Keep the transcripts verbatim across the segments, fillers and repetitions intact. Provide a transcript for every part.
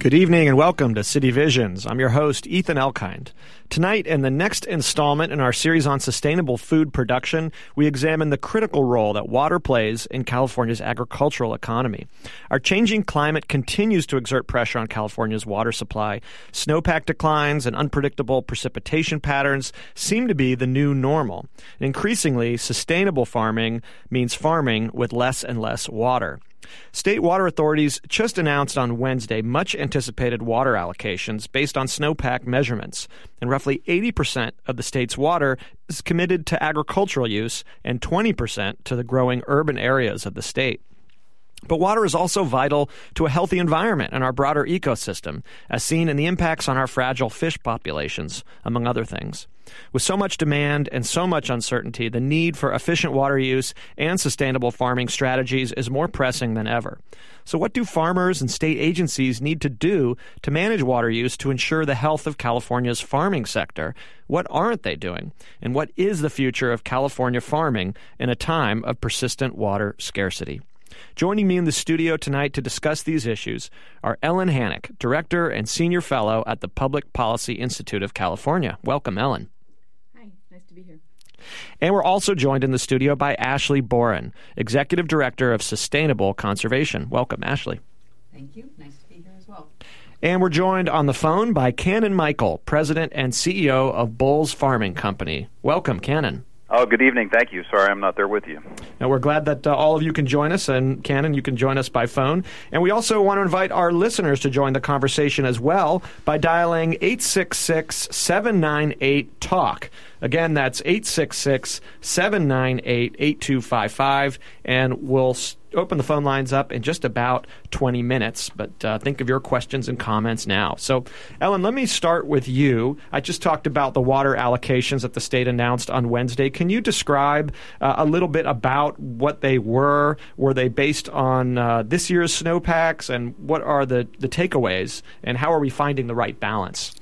Good evening and welcome to City Visions. I'm your host, Ethan Elkind. Tonight, in the next installment in our series on sustainable food production, we examine the critical role that water plays in California's agricultural economy. Our changing climate continues to exert pressure on California's water supply. Snowpack declines and unpredictable precipitation patterns seem to be the new normal. Increasingly, sustainable farming means farming with less and less water. State water authorities just announced on Wednesday much-anticipated water allocations based on snowpack measurements, and roughly eighty percent of the state's water is committed to agricultural use and twenty percent to the growing urban areas of the state. But water is also vital to a healthy environment and our broader ecosystem, as seen in the impacts on our fragile fish populations, among other things. With so much demand and so much uncertainty, the need for efficient water use and sustainable farming strategies is more pressing than ever. So what do farmers and state agencies need to do to manage water use to ensure the health of California's farming sector? What aren't they doing? And what is the future of California farming in a time of persistent water scarcity? Joining me in the studio tonight to discuss these issues are Ellen Hannock, Director and Senior Fellow at the Public Policy Institute of California. Welcome, Ellen. Hi, nice to be here. And we're also joined in the studio by Ashley Boren, Executive Director of Sustainable Conservation. Welcome, Ashley. Thank you. Nice to be here as well. And we're joined on the phone by Cannon Michael, President and C E O of Bulls Farming Company. Welcome, Cannon. Oh, good evening. Thank you. Sorry I'm not there with you. Now, we're glad that uh, all of you can join us, and Cannon, you can join us by phone. And we also want to invite our listeners to join the conversation as well by dialing eight six six, seven nine eight, TALK. Again, that's eight six six, seven nine eight, eight two five five, and we'll open the phone lines up in just about twenty minutes. But uh, think of your questions and comments now. So, Ellen, let me start with you. I just talked about the water allocations that the state announced on Wednesday. Can you describe uh, a little bit about what they were? Were they based on uh, this year's snowpacks, and what are the, the takeaways, and how are we finding the right balance?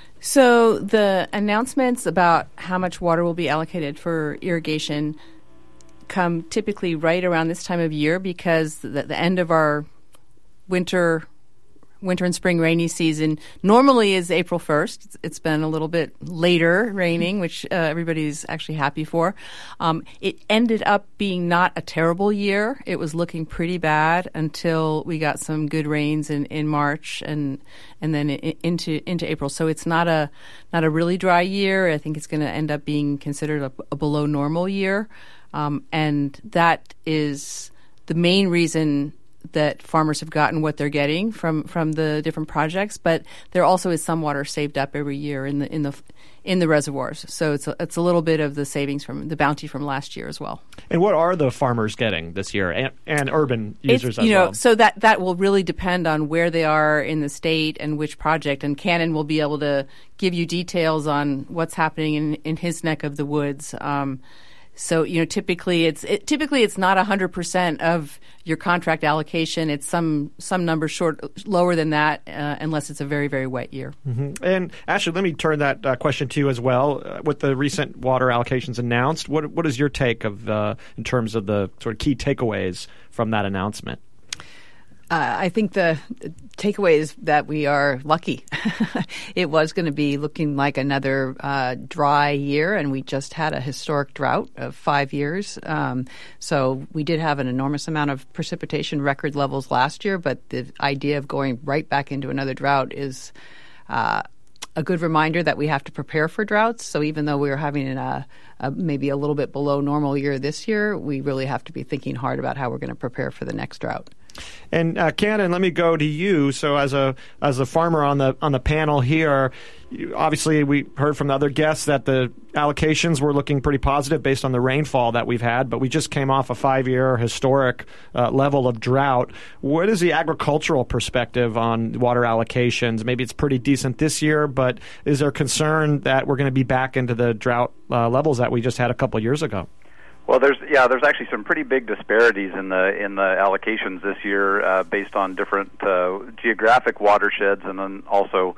So the announcements about how much water will be allocated for irrigation come typically right around this time of year because the, the end of our winter winter and spring rainy season normally is April first. It's, it's been a little bit later raining, which uh, everybody's actually happy for. Um, it ended up being not a terrible year. It was looking pretty bad until we got some good rains in, in March and and then in, into into April. So it's not a not a really dry year. I think it's going to end up being considered a, a below normal year. Um, and that is the main reason that farmers have gotten what they're getting from, from the different projects. But there also is some water saved up every year in the in the in the reservoirs. So it's a, it's a little bit of the savings from the bounty from last year as well. And what are the farmers getting this year, and, and urban users it's, as you know, well? So that that will really depend on where they are in the state and which project. And Cannon will be able to give you details on what's happening in, in his neck of the woods. Um, So, you know, typically it's it, typically it's not one hundred percent of your contract allocation. It's some some number short, lower than that, uh, unless it's a very, very wet year. Mm-hmm. And Ashley, let me turn that uh, question to you as well. Uh, with the recent water allocations announced, what what is your take of uh, in terms of the sort of key takeaways from that announcement? Uh, I think the takeaway is that we are lucky. It was going to be looking like another uh, dry year, and we just had a historic drought of five years. Um, so we did have an enormous amount of precipitation, record levels last year, but the idea of going right back into another drought is uh, a good reminder that we have to prepare for droughts. So even though we are having a, a maybe a little bit below normal year this year, we really have to be thinking hard about how we're going to prepare for the next drought. And uh, Cannon, let me go to you. So, as a as a farmer on the on the panel here, you, obviously we heard from the other guests that the allocations were looking pretty positive based on the rainfall that we've had. But we just came off a five-year historic uh, level of drought. What is the agricultural perspective on water allocations? Maybe it's pretty decent this year, but is there concern that we're going to be back into the drought uh, levels that we just had a couple of years ago? Well, there's yeah, there's actually some pretty big disparities in the in the allocations this year uh, based on different uh, geographic watersheds and then also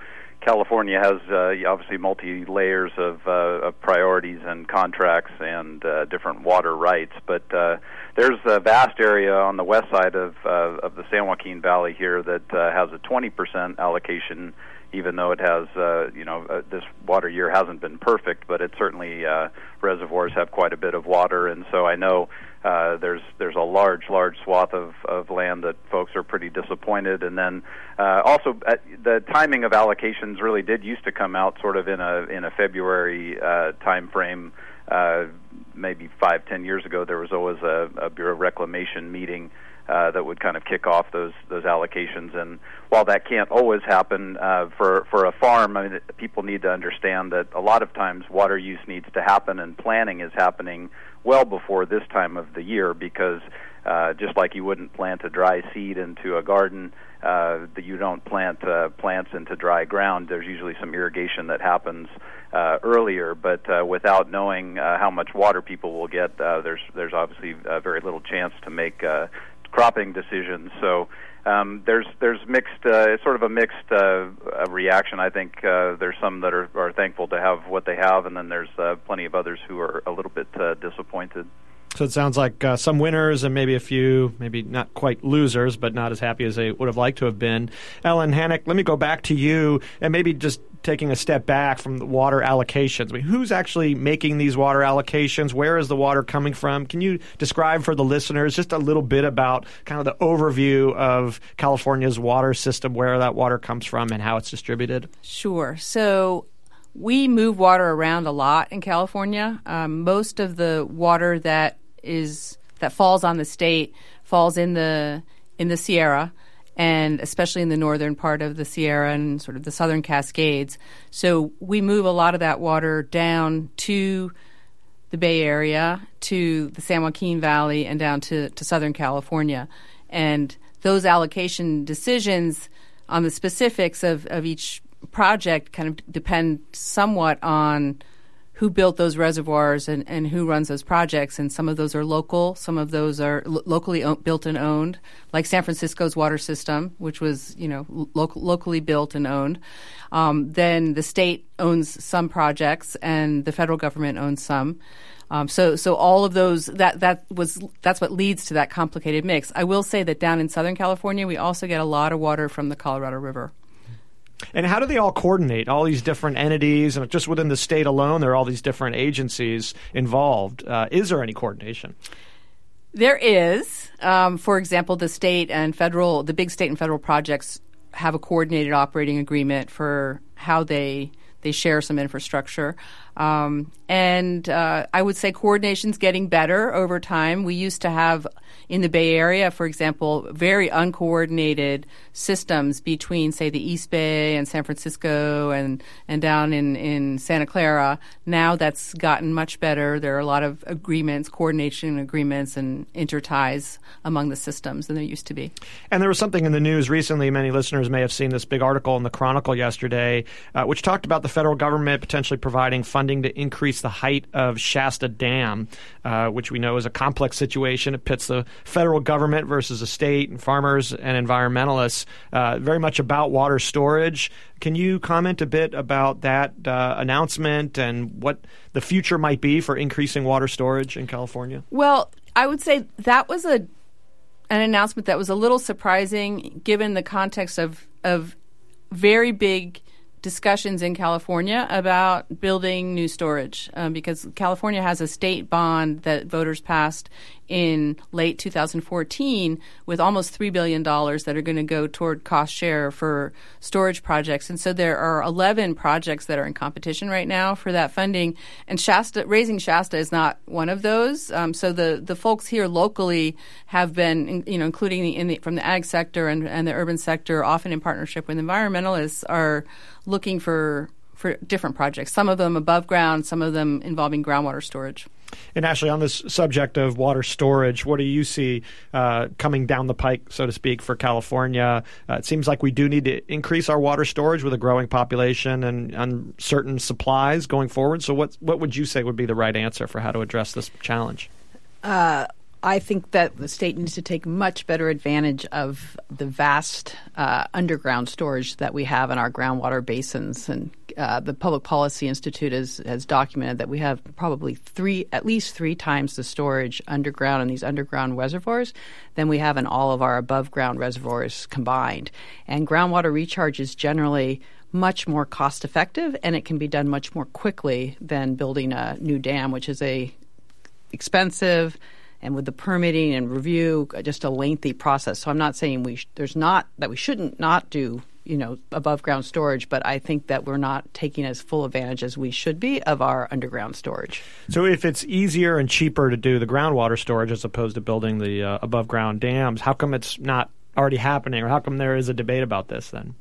California has uh, obviously multi layers of, uh, of priorities and contracts and uh, different water rights, but uh, there's a vast area on the west side of uh, of the San Joaquin Valley here that uh, has a twenty percent allocation, even though it has, uh, you know, uh, this water year hasn't been perfect, but it certainly, uh, reservoirs have quite a bit of water, and so I know uh, there's there's a large, large swath of, of land that folks are pretty disappointed. And then uh, also uh, the timing of allocations really did used to come out sort of in a in a February uh, time frame. Uh, maybe five, ten years ago, there was always a, a Bureau of Reclamation meeting Uh, that would kind of kick off those those allocations. And while that can't always happen uh, for for a farm, I mean, people need to understand that a lot of times water use needs to happen, and planning is happening well before this time of the year, because uh, just like you wouldn't plant a dry seed into a garden, uh, that you don't plant uh, plants into dry ground. There's usually some irrigation that happens uh, earlier, but uh, without knowing uh, how much water people will get, uh, there's there's obviously uh, very little chance to make uh, cropping decisions. So um, there's there's mixed, uh, sort of a mixed uh, reaction. I think uh, there's some that are, are thankful to have what they have, and then there's uh, plenty of others who are a little bit uh, disappointed. So it sounds like uh, some winners and maybe a few, maybe not quite losers, but not as happy as they would have liked to have been. Ellen Hannock, let me go back to you and maybe just taking a step back from the water allocations. I mean, who's actually making these water allocations? Where is the water coming from? Can you describe for the listeners just a little bit about kind of the overview of California's water system, where that water comes from and how it's distributed? Sure. So we move water around a lot in California. Um, most of the water that is that falls on the state falls in the in the Sierra, and especially in the northern part of the Sierra and sort of the southern Cascades. So we move a lot of that water down to the Bay Area, to the San Joaquin Valley, and down to, to Southern California. And those allocation decisions on the specifics of, of each project kind of depend somewhat on who built those reservoirs and, and who runs those projects. And some of those are local. Some of those are lo- locally o- built and owned, like San Francisco's water system, which was, you know, lo- locally built and owned. Um, then the state owns some projects and the federal government owns some. Um, so, so all of those, that, that was, that's what leads to that complicated mix. I will say that down in Southern California, we also get a lot of water from the Colorado River. And how do they all coordinate, all these different entities? And just within the state alone, there are all these different agencies involved. Uh, is there any coordination? There is. Um, for example, the state and federal, the big state and federal projects have a coordinated operating agreement for how they they share some infrastructure. Um, and uh, I would say coordination's getting better over time. We used to have, in the Bay Area, for example, very uncoordinated systems between, say, the East Bay and San Francisco and, and down in, in Santa Clara. Now that's gotten much better. There are a lot of agreements, coordination agreements and interties among the systems than there used to be. And there was something in the news recently, many listeners may have seen this big article in the Chronicle yesterday, uh, which talked about the federal government potentially providing funding to increase the height of Shasta Dam, uh, which we know is a complex situation. It pits the federal government versus the state and farmers and environmentalists, uh, very much about water storage. Can you comment a bit about that uh, announcement and what the future might be for increasing water storage in California? Well, I would say that was a an announcement that was a little surprising given the context of of very big discussions in California about building new storage, um, because California has a state bond that voters passed in late two thousand fourteen with almost three billion dollars that are going to go toward cost share for storage projects. And so there are eleven projects that are in competition right now for that funding. And Shasta, raising Shasta is not one of those. Um, so the, the folks here locally have been, you know, including the, in the, from the ag sector and, and the urban sector, often in partnership with environmentalists, are looking for for different projects, some of them above ground, some of them involving groundwater storage. And Ashley, on this subject of water storage, what do you see uh, coming down the pike, so to speak, for California? Uh, it seems like we do need to increase our water storage with a growing population and uncertain supplies going forward. So what what would you say would be the right answer for how to address this challenge? Uh, I think that the state needs to take much better advantage of the vast uh, underground storage that we have in our groundwater basins. And uh, the Public Policy Institute has, has documented that we have probably three, at least three times the storage underground in these underground reservoirs than we have in all of our above ground reservoirs combined. And groundwater recharge is generally much more cost effective, and it can be done much more quickly than building a new dam, which is a expensive, and with the permitting and review, just a lengthy process. So I'm not saying we sh- there's not that we shouldn't not do, you know, above ground storage, but I think that we're not taking as full advantage as we should be of our underground storage. So if it's easier and cheaper to do the groundwater storage as opposed to building the uh, above ground dams, how come it's not already happening, or how come there is a debate about this then?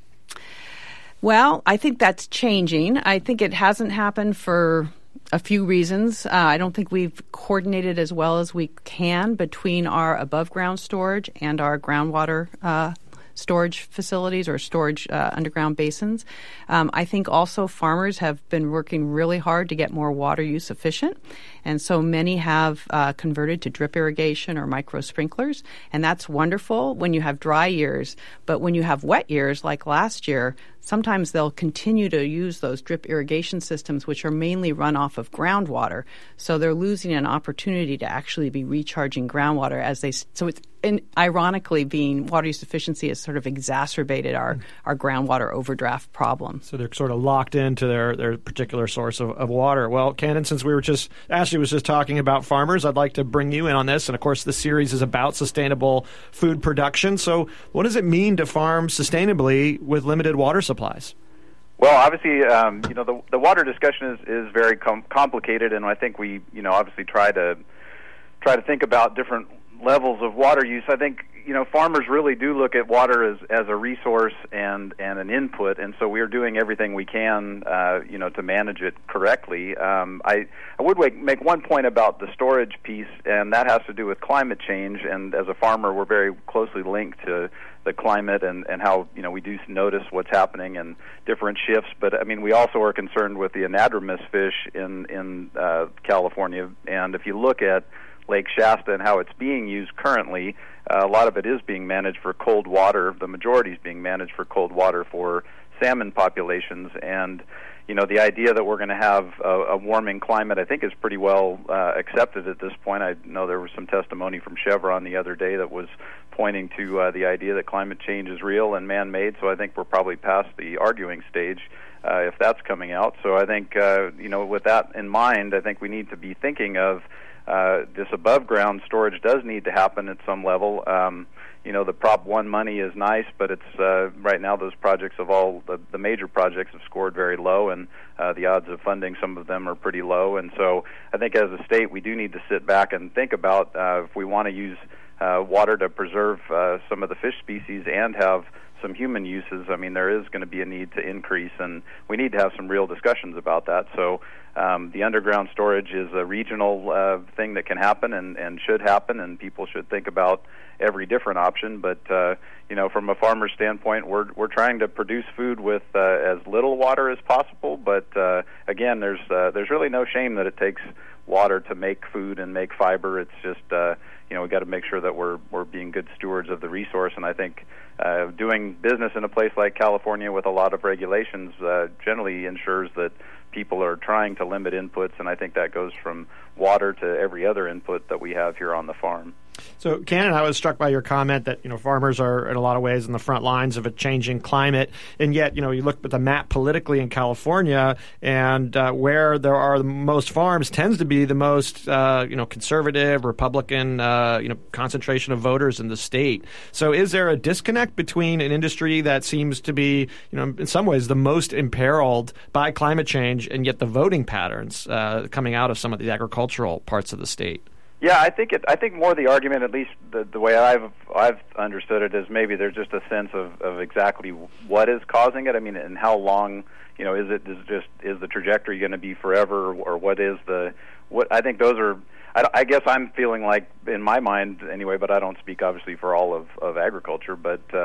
Well, I think that's changing. I think it hasn't happened for a few reasons. Uh, I don't think we've coordinated as well as we can between our above ground storage and our groundwater uh, storage facilities or storage uh, underground basins. Um, I think also farmers have been working really hard to get more water use efficient. And so many have uh, converted to drip irrigation or micro sprinklers. And that's wonderful when you have dry years. But when you have wet years like last year, sometimes they'll continue to use those drip irrigation systems, which are mainly run off of groundwater. So they're losing an opportunity to actually be recharging groundwater as they. So it's and ironically, being water use efficiency has sort of exacerbated our, our groundwater overdraft problem. So they're sort of locked into their, their particular source of, of water. Well, Cannon, since we were just Ashley was just talking about farmers, I'd like to bring you in on this. And of course, the series is about sustainable food production. So what does it mean to farm sustainably with limited water supplies? Well, obviously, um, you know, the, the water discussion is, is very com- complicated, and I think we, you know, obviously try to try to think about different levels of water use. I think, you know, farmers really do look at water as, as a resource and, and an input, and so we're doing everything we can, uh, you know, to manage it correctly. Um, I, I would make one point about the storage piece, and that has to do with climate change, and as a farmer, we're very closely linked to the climate and, and how, you know, we do notice what's happening and different shifts. But, I mean, we also are concerned with the anadromous fish in, in uh, California, and if you look at Lake Shasta and how it's being used currently, uh, a lot of it is being managed for cold water. The majority is being managed for cold water for salmon populations. And, you know, the idea that we're going to have a, a warming climate, I think, is pretty well uh, accepted at this point. I know there was some testimony from Chevron the other day that was pointing to uh, the idea that climate change is real and man-made. So I think we're probably past the arguing stage uh, if that's coming out. So I think, uh, you know, with that in mind, I think we need to be thinking of Uh, this above-ground storage does need to happen at some level. Um, you know, the Prop one money is nice, but it's uh, right now those projects of all the, the major projects have scored very low, and uh, the odds of funding some of them are pretty low. And so I think as a state we do need to sit back and think about uh, if we want to use uh, water to preserve uh, some of the fish species and have some human uses. I mean, there is going to be a need to increase, and we need to have some real discussions about that. So um, the underground storage is a regional uh, thing that can happen and, and should happen, and people should think about every different option. But uh, you know, from a farmer's standpoint, we're we're trying to produce food with uh, as little water as possible. But uh, again, there's uh, there's really no shame that it takes water to make food and make fiber. It's just uh, you know, we got to make sure that we're we're being good stewards of the resource. And I think uh, doing business in a place like California with a lot of regulations uh, generally ensures that people are trying to limit inputs, and I think that goes from water to every other input that we have here on the farm. So, Cannon, I was struck by your comment that, you know, farmers are in a lot of ways in the front lines of a changing climate, and yet, you know, you look at the map politically in California, and uh, where there are the most farms tends to be the most, uh, you know, conservative, Republican, uh, you know, concentration of voters in the state. So, is there a disconnect between an industry that seems to be, you know, in some ways the most imperiled by climate change, and yet the voting patterns uh, coming out of some of the agricultural parts of the state? Yeah, I think it. I think more the argument, at least the, the way I've I've understood it, is maybe there's just a sense of, of exactly what is causing it. I mean, and how long, you know, is it is it just is the trajectory going to be forever, or, or what is the what? I think those are. I, I guess I'm feeling like, in my mind anyway, but I don't speak obviously for all of, of agriculture. But uh,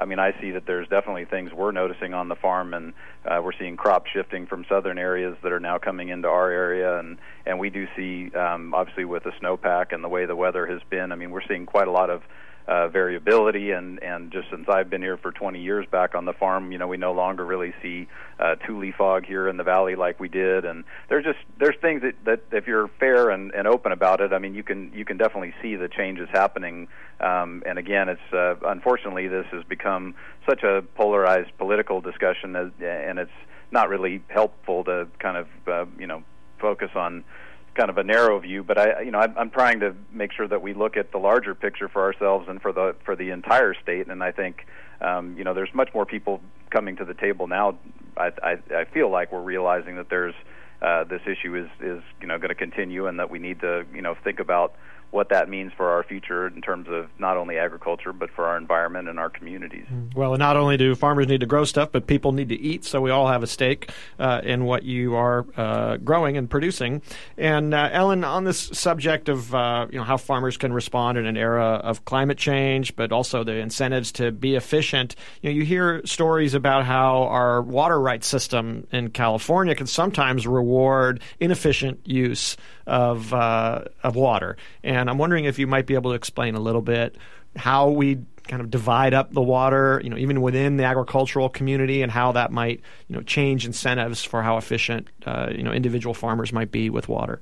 I mean, I see that there's definitely things we're noticing on the farm, and uh, we're seeing crop shifting from southern areas that are now coming into our area, and, and we do see, um, obviously with the snowpack and the way the weather has been, I mean, we're seeing quite a lot of Uh, variability, and, and just since I've been here for twenty years back on the farm, you know, we no longer really see uh, two-leaf fog here in the valley like we did, and there's just there's things that, that if you're fair and, and open about it, I mean, you can you can definitely see the changes happening. Um, and again, it's uh, unfortunately this has become such a polarized political discussion, as, and it's not really helpful to kind of uh, you know focus on kind of a narrow view, but I, you know, I'm, I'm trying to make sure that we look at the larger picture for ourselves and for the for the entire state. And I think, um, you know, there's much more people coming to the table now. I, I, I feel like we're realizing that there's uh, this issue is is you know going to continue, and that we need to you know think about what that means for our future in terms of not only agriculture, but for our environment and our communities. Well, not only do farmers need to grow stuff, but people need to eat, so we all have a stake uh, in what you are uh, growing and producing. And uh, Ellen, on this subject of uh, you know how farmers can respond in an era of climate change, but also the incentives to be efficient, you know, you hear stories about how our water rights system in California can sometimes reward inefficient use of uh, of water. And I'm wondering if you might be able to explain a little bit how we kind of divide up the water, you know, even within the agricultural community, and how that might, you know, change incentives for how efficient, uh, you know, individual farmers might be with water.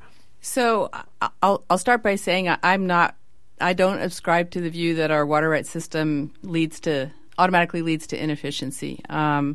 So I'll I'll start by saying I'm not, I don't subscribe to the view that our water rights system leads to automatically leads to inefficiency, um,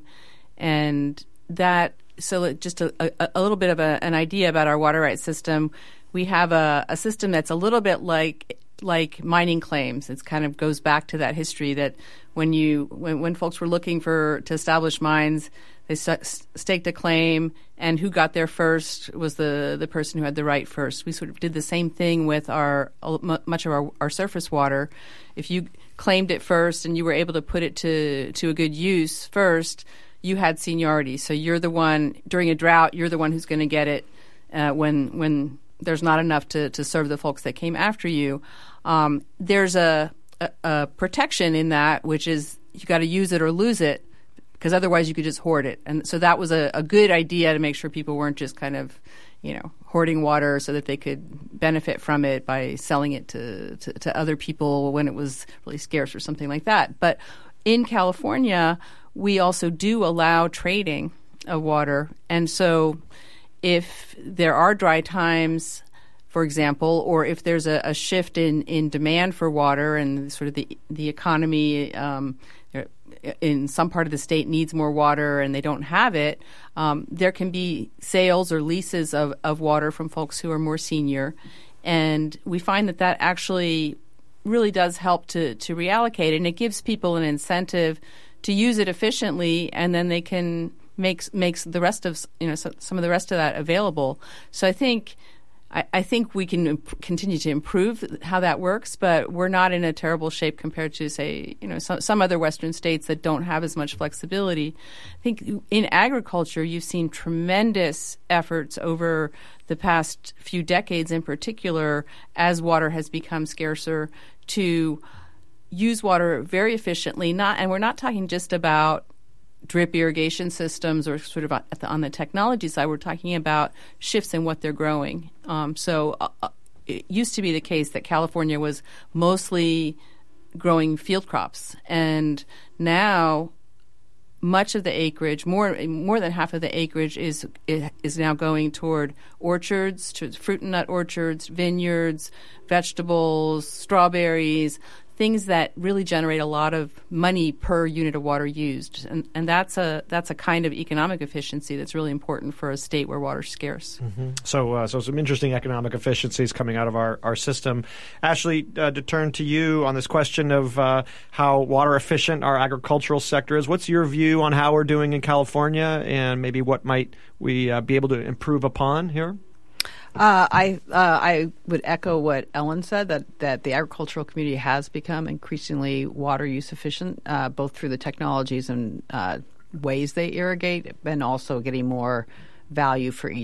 and that. So just a, a, a little bit of a, an idea about our water rights system. We have a, a system that's a little bit like like mining claims. It kind of goes back to that history that when you when, when folks were looking for to establish mines, they st- staked a claim, and who got there first was the, the person who had the right first. We sort of did the same thing with our much of our, our surface water. If you claimed it first and you were able to put it to, to a good use first, you had seniority. So you're the one, during a drought, you're the one who's going to get it uh, when when there's not enough to, to serve the folks that came after you. Um, there's a, a, a protection in that, which is you got to use it or lose it, because otherwise you could just hoard it. And so that was a, a good idea to make sure people weren't just kind of, you know, hoarding water so that they could benefit from it by selling it to, to, to other people when it was really scarce or something like that. But in California, we also do allow trading of water. And so if there are dry times, for example, or if there's a, a shift in, in demand for water and sort of the the economy um, in some part of the state needs more water and they don't have it, um, there can be sales or leases of, of water from folks who are more senior. And we find that that actually really does help to, to reallocate, and it gives people an incentive to use it efficiently, and then they can make makes the rest of you know so, some of the rest of that available. So I think I, I think we can imp- continue to improve how that works, but we're not in a terrible shape compared to, say, you know some, some other Western states that don't have as much flexibility. I think in agriculture, you've seen tremendous efforts over the past few decades, in particular, as water has become scarcer, to use water very efficiently. Not, and we're not talking just about drip irrigation systems or sort of at the, on the technology side. We're talking about shifts in what they're growing. Um, so uh, it used to be the case that California was mostly growing field crops, and now much of the acreage, more more than half of the acreage, is is now going toward orchards, to fruit and nut orchards, vineyards, vegetables, strawberries, things that really generate a lot of money per unit of water used. And and that's a that's a kind of economic efficiency that's really important for a state where water's scarce. Mm-hmm. So uh, so some interesting economic efficiencies coming out of our, our system. Ashley, uh, to turn to you on this question of uh, how water efficient our agricultural sector is. What's your view on how we're doing in California, and maybe what might we uh, be able to improve upon here? Uh, I uh, I would echo what Ellen said, that, that the agricultural community has become increasingly water use efficient, uh, both through the technologies and uh, ways they irrigate, and also getting more value for each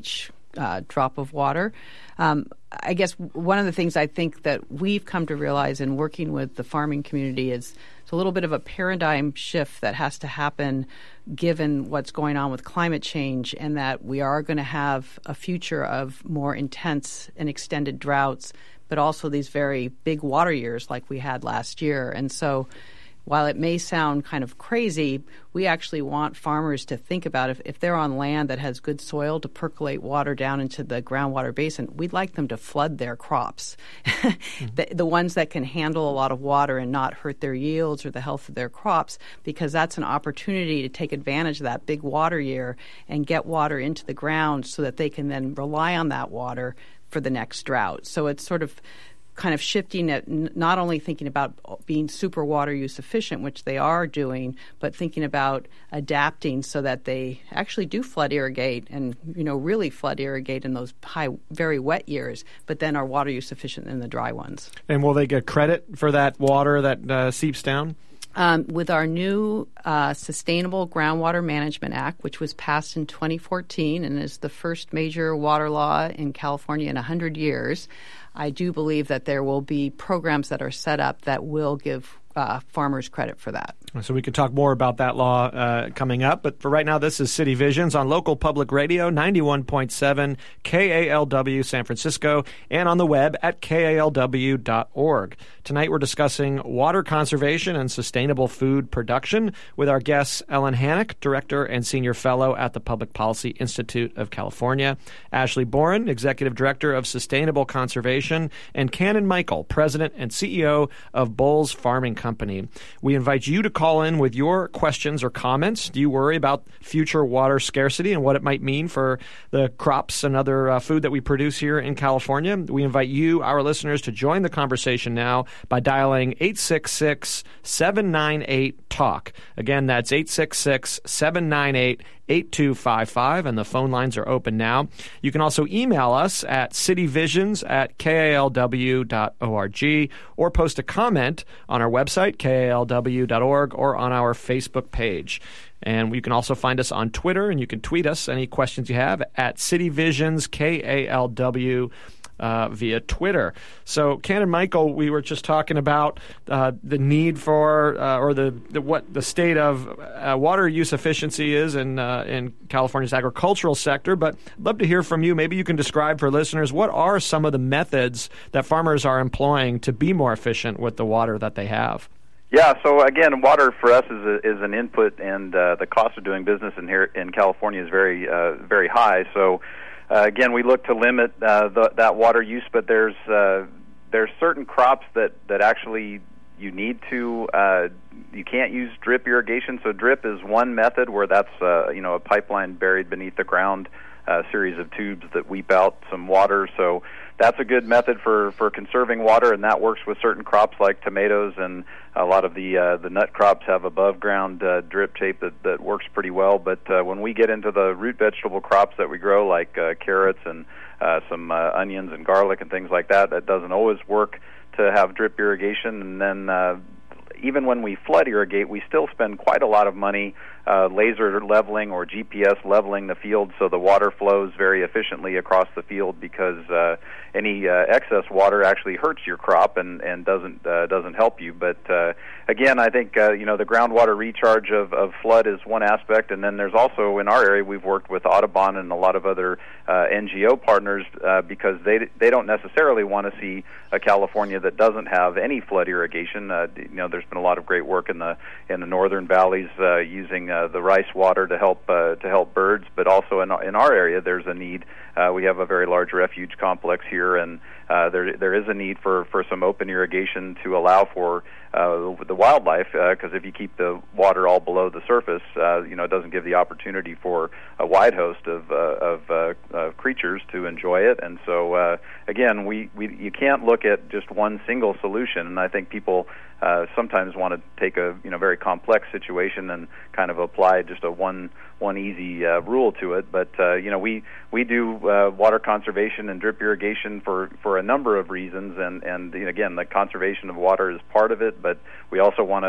uh, drop of water. Um, I guess one of the things I think that we've come to realize in working with the farming community is it's a little bit of a paradigm shift that has to happen given what's going on with climate change, and that we are going to have a future of more intense and extended droughts, but also these very big water years like we had last year. And so while it may sound kind of crazy, we actually want farmers to think about if, if they're on land that has good soil to percolate water down into the groundwater basin, we'd like them to flood their crops. mm-hmm. the, the ones that can handle a lot of water and not hurt their yields or the health of their crops, because that's an opportunity to take advantage of that big water year and get water into the ground so that they can then rely on that water for the next drought. So it's sort of kind of shifting at n- not only thinking about being super water use efficient, which they are doing, but thinking about adapting so that they actually do flood irrigate and, you know, really flood irrigate in those high, very wet years, but then are water use efficient in the dry ones. And will they get credit for that water that uh, seeps down? Um, with our new uh, Sustainable Groundwater Management Act, which was passed in twenty fourteen and is the first major water law in California in one hundred years, I do believe that there will be programs that are set up that will give uh, farmers credit for that. So we could talk more about that law uh, coming up. But for right now, this is City Visions on local public radio, ninety-one point seven K A L W San Francisco, and on the web at K A L W dot org. Tonight we're discussing water conservation and sustainable food production with our guests Ellen Hannock, Director and Senior Fellow at the Public Policy Institute of California, Ashley Boren, Executive Director of Sustainable Conservation, and Cannon Michael, President and C E O of Bolles Farming Company. We invite you to call in with your questions or comments. Do you worry about future water scarcity and what it might mean for the crops and other uh, food that we produce here in California? We invite you, our listeners, to join the conversation now by dialing eight six six, seven nine eight, talk. Again, that's eight six six, seven nine eight, eight two five five, and the phone lines are open now. You can also email us at cityvisions at K A L W dot org or post a comment on our website, K A L W dot org, or on our Facebook page. And you can also find us on Twitter, and you can tweet us any questions you have at cityvisions, K A L W, Uh, via Twitter. So, Ken and Michael, we were just talking about uh, the need for, uh, or the, the what the state of uh, water use efficiency is in uh, in California's agricultural sector. But I'd love to hear from you. Maybe you can describe for listeners what are some of the methods that farmers are employing to be more efficient with the water that they have. Yeah, so again, water for us is a, is an input, and uh, the cost of doing business in here in California is very uh, very high. So. Uh, again, we look to limit uh, the, that water use, but there's uh, there's certain crops that, that actually you need to uh, you can't use drip irrigation. So drip is one method where that's uh, you know a pipeline buried beneath the ground, a uh, series of tubes that weep out some water. So that's a good method for, for conserving water, and that works with certain crops like tomatoes, and a lot of the uh, the nut crops have above ground uh, drip tape that, that works pretty well. But uh, when we get into the root vegetable crops that we grow, like uh, carrots and uh, some uh, onions and garlic and things like that, that doesn't always work to have drip irrigation. And then uh, even when we flood irrigate, we still spend quite a lot of money uh, laser leveling or G P S leveling the field so the water flows very efficiently across the field, because uh, any uh, excess water actually hurts your crop and, and doesn't uh, doesn't help you. But uh, again, I think uh, you know the groundwater recharge of, of flood is one aspect, and then there's also in our area we've worked with Audubon and a lot of other uh, N G O partners uh, because they they don't necessarily want to see a California that doesn't have any flood irrigation. Uh, you know, there's been a lot of great work in the in the northern valleys uh, using uh, the rice water to help uh, to help birds, but also in in our area there's a need. Uh, we have a very large refuge complex here, and uh, there there is a need for, for some open irrigation to allow for uh, the wildlife, because uh, if you keep the water all below the surface, uh, you know, it doesn't give the opportunity for a wide host of uh, of uh, uh, creatures to enjoy it. And so, uh, again, we, we you can't look at just one single solution, and I think people uh, sometimes want to take a you know very complex situation and kind of apply just a one one easy uh, rule to it. But uh, you know, we we do uh, water conservation and drip irrigation for, for a number of reasons, and and you know, again, the conservation of water is part of it, but we also want to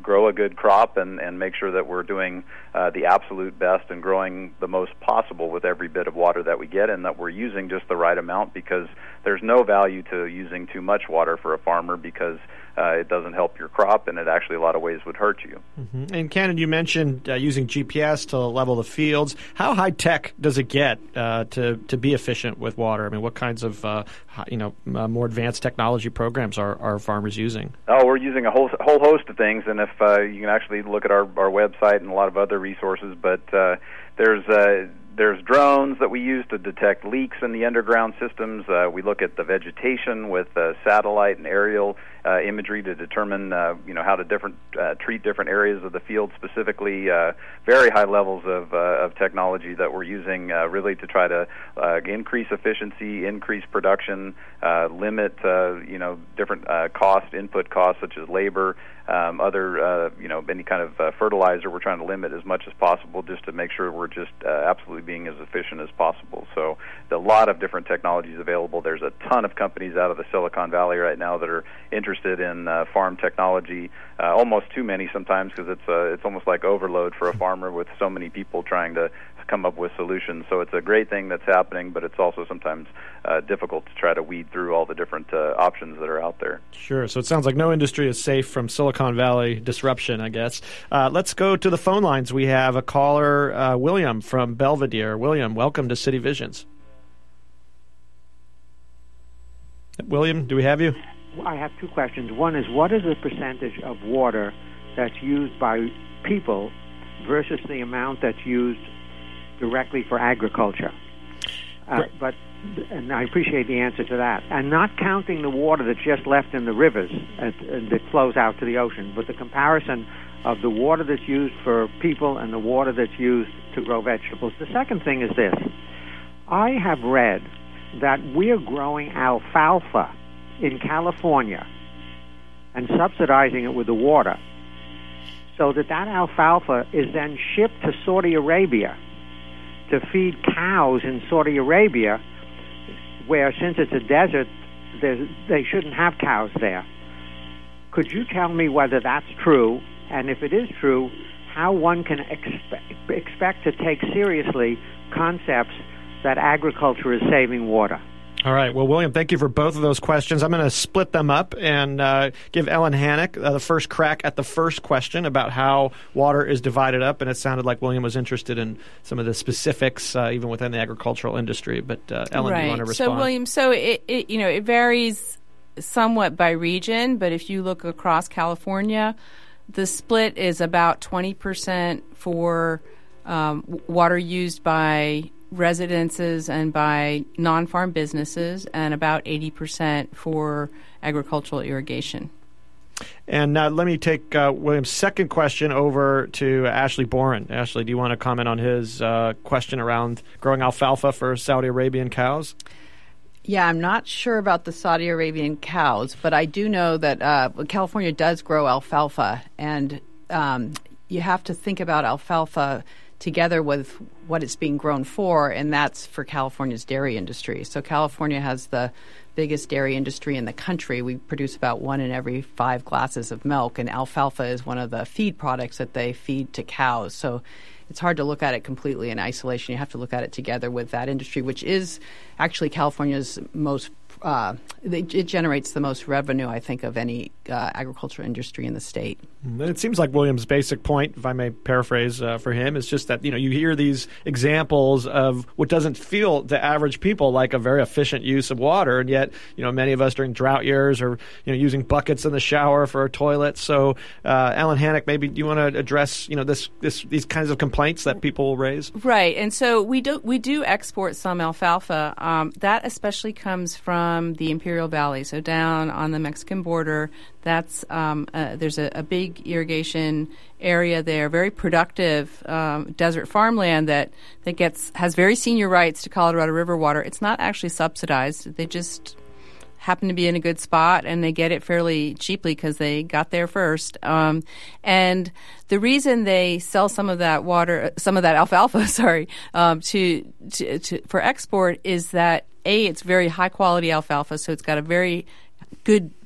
grow a good crop and, and make sure that we're doing uh, the absolute best and growing the most possible with every bit of water that we get, and that we're using just the right amount, because there's no value to using too much water for a farmer, because Uh, it doesn't help your crop, and it actually, a lot of ways, would hurt you. Mm-hmm. And Cannon, you mentioned uh, using G P S to level the fields. How high tech does it get uh, to to be efficient with water? I mean, what kinds of uh, you know uh, more advanced technology programs are, are farmers using? Oh, we're using a whole whole host of things, and if uh, you can actually look at our our website and a lot of other resources, but uh, there's uh, There's drones that we use to detect leaks in the underground systems. Uh, we look at the vegetation with uh, satellite and aerial uh, imagery to determine, uh, you know, how to different uh, treat different areas of the field specifically. Uh, very high levels of uh, of technology that we're using, uh, really to try to uh, increase efficiency, increase production, uh, limit, uh, you know, different uh, cost input costs such as labor. Um, other, uh, you know, any kind of uh, fertilizer, we're trying to limit as much as possible, just to make sure we're just uh, absolutely being as efficient as possible. So, a lot of different technologies available. There's a ton of companies out of the Silicon Valley right now that are interested in uh, farm technology. Uh, almost too many sometimes, because it's uh, it's almost like overload for a farmer with so many people trying to come up with solutions. So it's a great thing that's happening, but it's also sometimes uh, difficult to try to weed through all the different uh, options that are out there. Sure. So it sounds like no industry is safe from Silicon Valley disruption, I guess. Uh, let's go to the phone lines. We have a caller, uh, William from Belvedere. William, welcome to City Visions. William, do we have you? I have two questions. One is, what is the percentage of water that's used by people versus the amount that's used directly for agriculture? Uh, but and I appreciate the answer to that. And not counting the water that's just left in the rivers and, and that flows out to the ocean, but the comparison of the water that's used for people and the water that's used to grow vegetables. The second thing is this. I have read that we're growing alfalfa in California and subsidizing it with the water, so that that alfalfa is then shipped to Saudi Arabia to feed cows in Saudi Arabia, where, since it's a desert, they shouldn't have cows there. Could you tell me whether that's true, and if it is true, how one can expe- expect to take seriously concepts that agriculture is saving water? All right. Well, William, thank you for both of those questions. I'm going to split them up and uh, give Ellen Hannock uh, the first crack at the first question about how water is divided up. And it sounded like William was interested in some of the specifics, uh, even within the agricultural industry. But uh, Ellen, right. do you want to respond? So, William, so it, it you know it varies somewhat by region, but if you look across California, the split is about twenty percent for um, water used by residences and by non-farm businesses, and about eighty percent for agricultural irrigation. And uh, let me take uh, William's second question over to Ashley Boren. Ashley, do you want to comment on his uh, question around growing alfalfa for Saudi Arabian cows? Yeah, I'm not sure about the Saudi Arabian cows, but I do know that uh, California does grow alfalfa, and um, you have to think about alfalfa together with what it's being grown for, and that's for California's dairy industry. So California has the biggest dairy industry in the country. We produce about one in every five glasses of milk, and alfalfa is one of the feed products that they feed to cows. So it's hard to look at it completely in isolation. You have to look at it together with that industry, which is actually California's most Uh, it generates the most revenue, I think, of any uh, agricultural industry in the state. It seems like William's basic point, if I may paraphrase uh, for him, is just that, you know, you hear these examples of what doesn't feel to average people like a very efficient use of water, and yet, you know, many of us during drought years are, you know, using buckets in the shower for our toilets. So, uh, Ellen Hannock, maybe do you want to address, you know, this, this these kinds of complaints that people will raise? Right, and so we do we do export some alfalfa. Um, that especially comes from From the Imperial Valley, so down on the Mexican border. That's um, uh, there's a, a big irrigation area there, very productive um, desert farmland that that gets has very senior rights to Colorado River water. It's not actually subsidized; they just happen to be in a good spot, and they get it fairly cheaply because they got there first. Um, and the reason they sell some of that water, some of that alfalfa, sorry, um, to, to, to for export is that A, it's very high quality alfalfa, so it's got a very good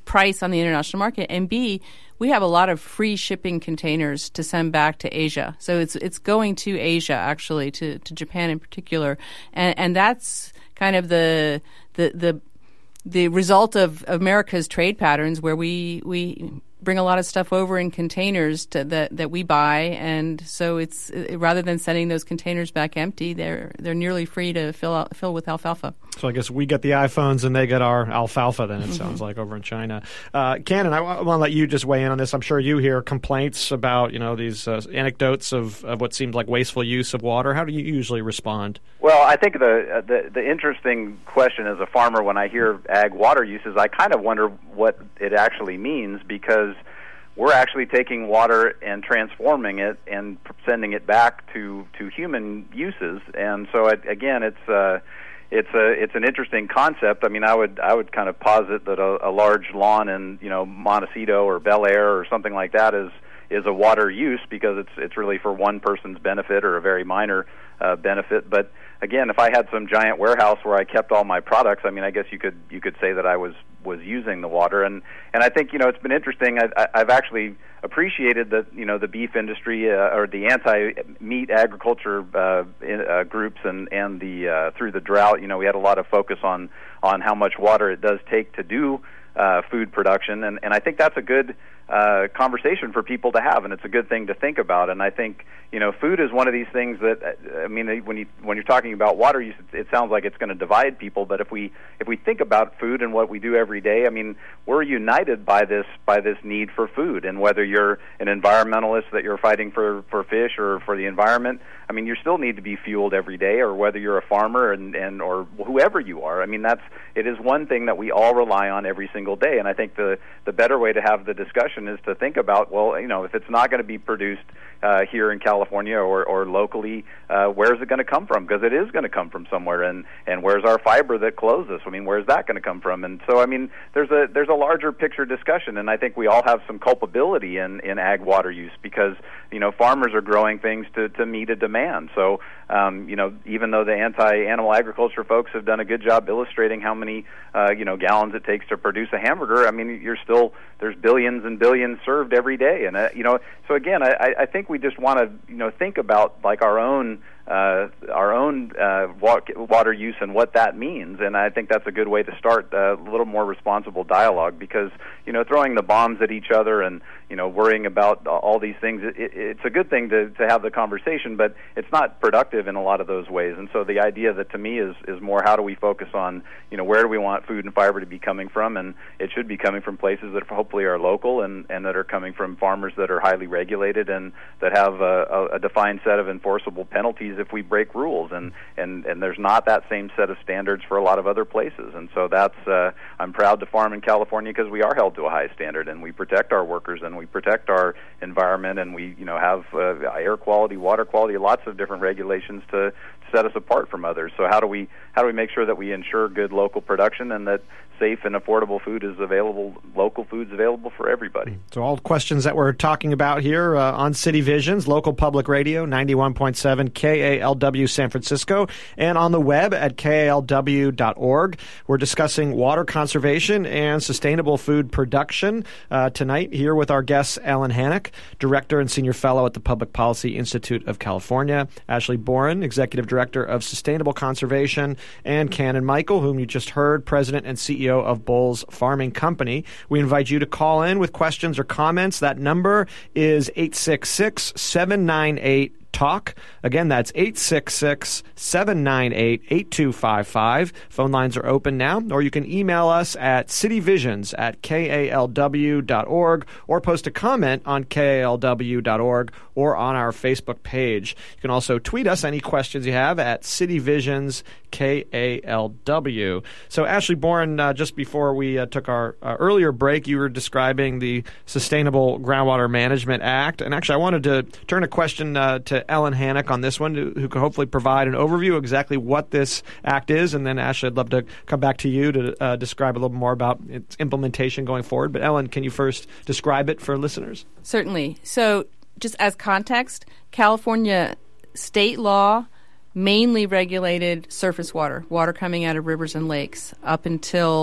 price on the international market, and B, we have a lot of free shipping containers to send back to Asia. So it's it's going to Asia, actually, to, to Japan in particular. And and that's kind of the the the the result of America's trade patterns, where we we bring a lot of stuff over in containers to, that that we buy, and so it's it, rather than sending those containers back empty, they're they're nearly free to fill out, fill with alfalfa. So I guess we get the iPhones and they get our alfalfa. Then it mm-hmm. sounds like over in China. Uh, Cannon, I, w- I want to let you just weigh in on this. I'm sure you hear complaints about you know these uh, anecdotes of, of what seems like wasteful use of water. How do you usually respond? Well, I think the uh, the the interesting question as a farmer when I hear ag water uses, I kind of wonder what it actually means, because we're actually taking water and transforming it and sending it back to, to human uses. And so it, again, it's uh, it's a it's an interesting concept. I mean, I would I would kind of posit that a, a large lawn in you know Montecito or Bel Air or something like that is is a water use, because it's it's really for one person's benefit or a very minor uh, benefit. But again, if I had some giant warehouse where I kept all my products, I mean, I guess you could you could say that I was was using the water. And and I think you know it's been interesting. I, I've actually appreciated that you know the beef industry uh, or the anti-meat agriculture uh, in, uh, groups and and the uh, through the drought, you know, we had a lot of focus on on how much water it does take to do uh, food production, and and I think that's a good Uh, conversation for people to have, and it's a good thing to think about. And I think you know, food is one of these things that uh, I mean, when you when you're talking about water use, it, it sounds like it's going to divide people. But if we if we think about food and what we do every day, I mean, we're united by this by this need for food. And whether you're an environmentalist that you're fighting for for fish or for the environment, I mean, you still need to be fueled every day. Or whether you're a farmer and and or whoever you are, I mean, that's it is one thing that we all rely on every single day. And I think the the better way to have the discussion is to think about, well, you know, if it's not going to be produced uh, here in California or, or locally, uh, where's it going to come from? Because it is going to come from somewhere. And, and where's our fiber that clothes us? I mean, where's that going to come from? And so, I mean, there's a there's a larger picture discussion, and I think we all have some culpability in, in ag water use, because, you know, farmers are growing things to, to meet a demand. So, um, you know, even though the anti-animal agriculture folks have done a good job illustrating how many, uh, you know, gallons it takes to produce a hamburger, I mean, you're still, there's billions and billions served every day. And, uh, you know, so again, I, I think we just want to, you know, think about like our own Uh, our own uh, water use and what that means, and I think that's a good way to start a little more responsible dialogue, because, you know, throwing the bombs at each other and, you know, worrying about all these things, it, it's a good thing to, to have the conversation, but it's not productive in a lot of those ways. And so the idea that to me is, is more, how do we focus on, you know, where do we want food and fiber to be coming from, and it should be coming from places that hopefully are local and, and that are coming from farmers that are highly regulated and that have a, a defined set of enforceable penalties if we break rules, and, and, and there's not that same set of standards for a lot of other places. And so that's uh, I'm proud to farm in California because we are held to a high standard, and we protect our workers and we protect our environment, and we you know have uh, air quality, water quality, lots of different regulations to set us apart from others. So how do we how do we make sure that we ensure good local production and that safe and affordable food is available, local food's available for everybody? So all questions that we're talking about here uh, on City Visions, local public radio, ninety-one point seven K A L W San Francisco, and on the web at K A L W dot org. We're discussing water conservation and sustainable food production uh, tonight here with our guests, Ellen Hannock, Director and Senior Fellow at the Public Policy Institute of California, Ashley Boren, Executive Director of Sustainable Conservation, and Cannon Michael, whom you just heard, President and C E O of Bolles Farming Company. We invite you to call in with questions or comments. That number is eight six six, seven nine eight, talk. Again, that's eight six six, seven nine eight, eight two five five. Phone lines are open now, or you can email us at cityvisions at K A L W dot org, or post a comment on K A L W dot org or on our Facebook page. You can also tweet us any questions you have at cityvisions K A L W. So, Ashley Boren, uh, just before we uh, took our uh, earlier break, you were describing the Sustainable Groundwater Management Act. And actually, I wanted to turn a question uh, to Ellen Hannock on this one, who, who could hopefully provide an overview of exactly what this act is. And then, Ashley, I'd love to come back to you to uh, describe a little more about its implementation going forward. But, Ellen, can you first describe it for listeners? Certainly. So, just as context, California state law mainly regulated surface water, water coming out of rivers and lakes, up until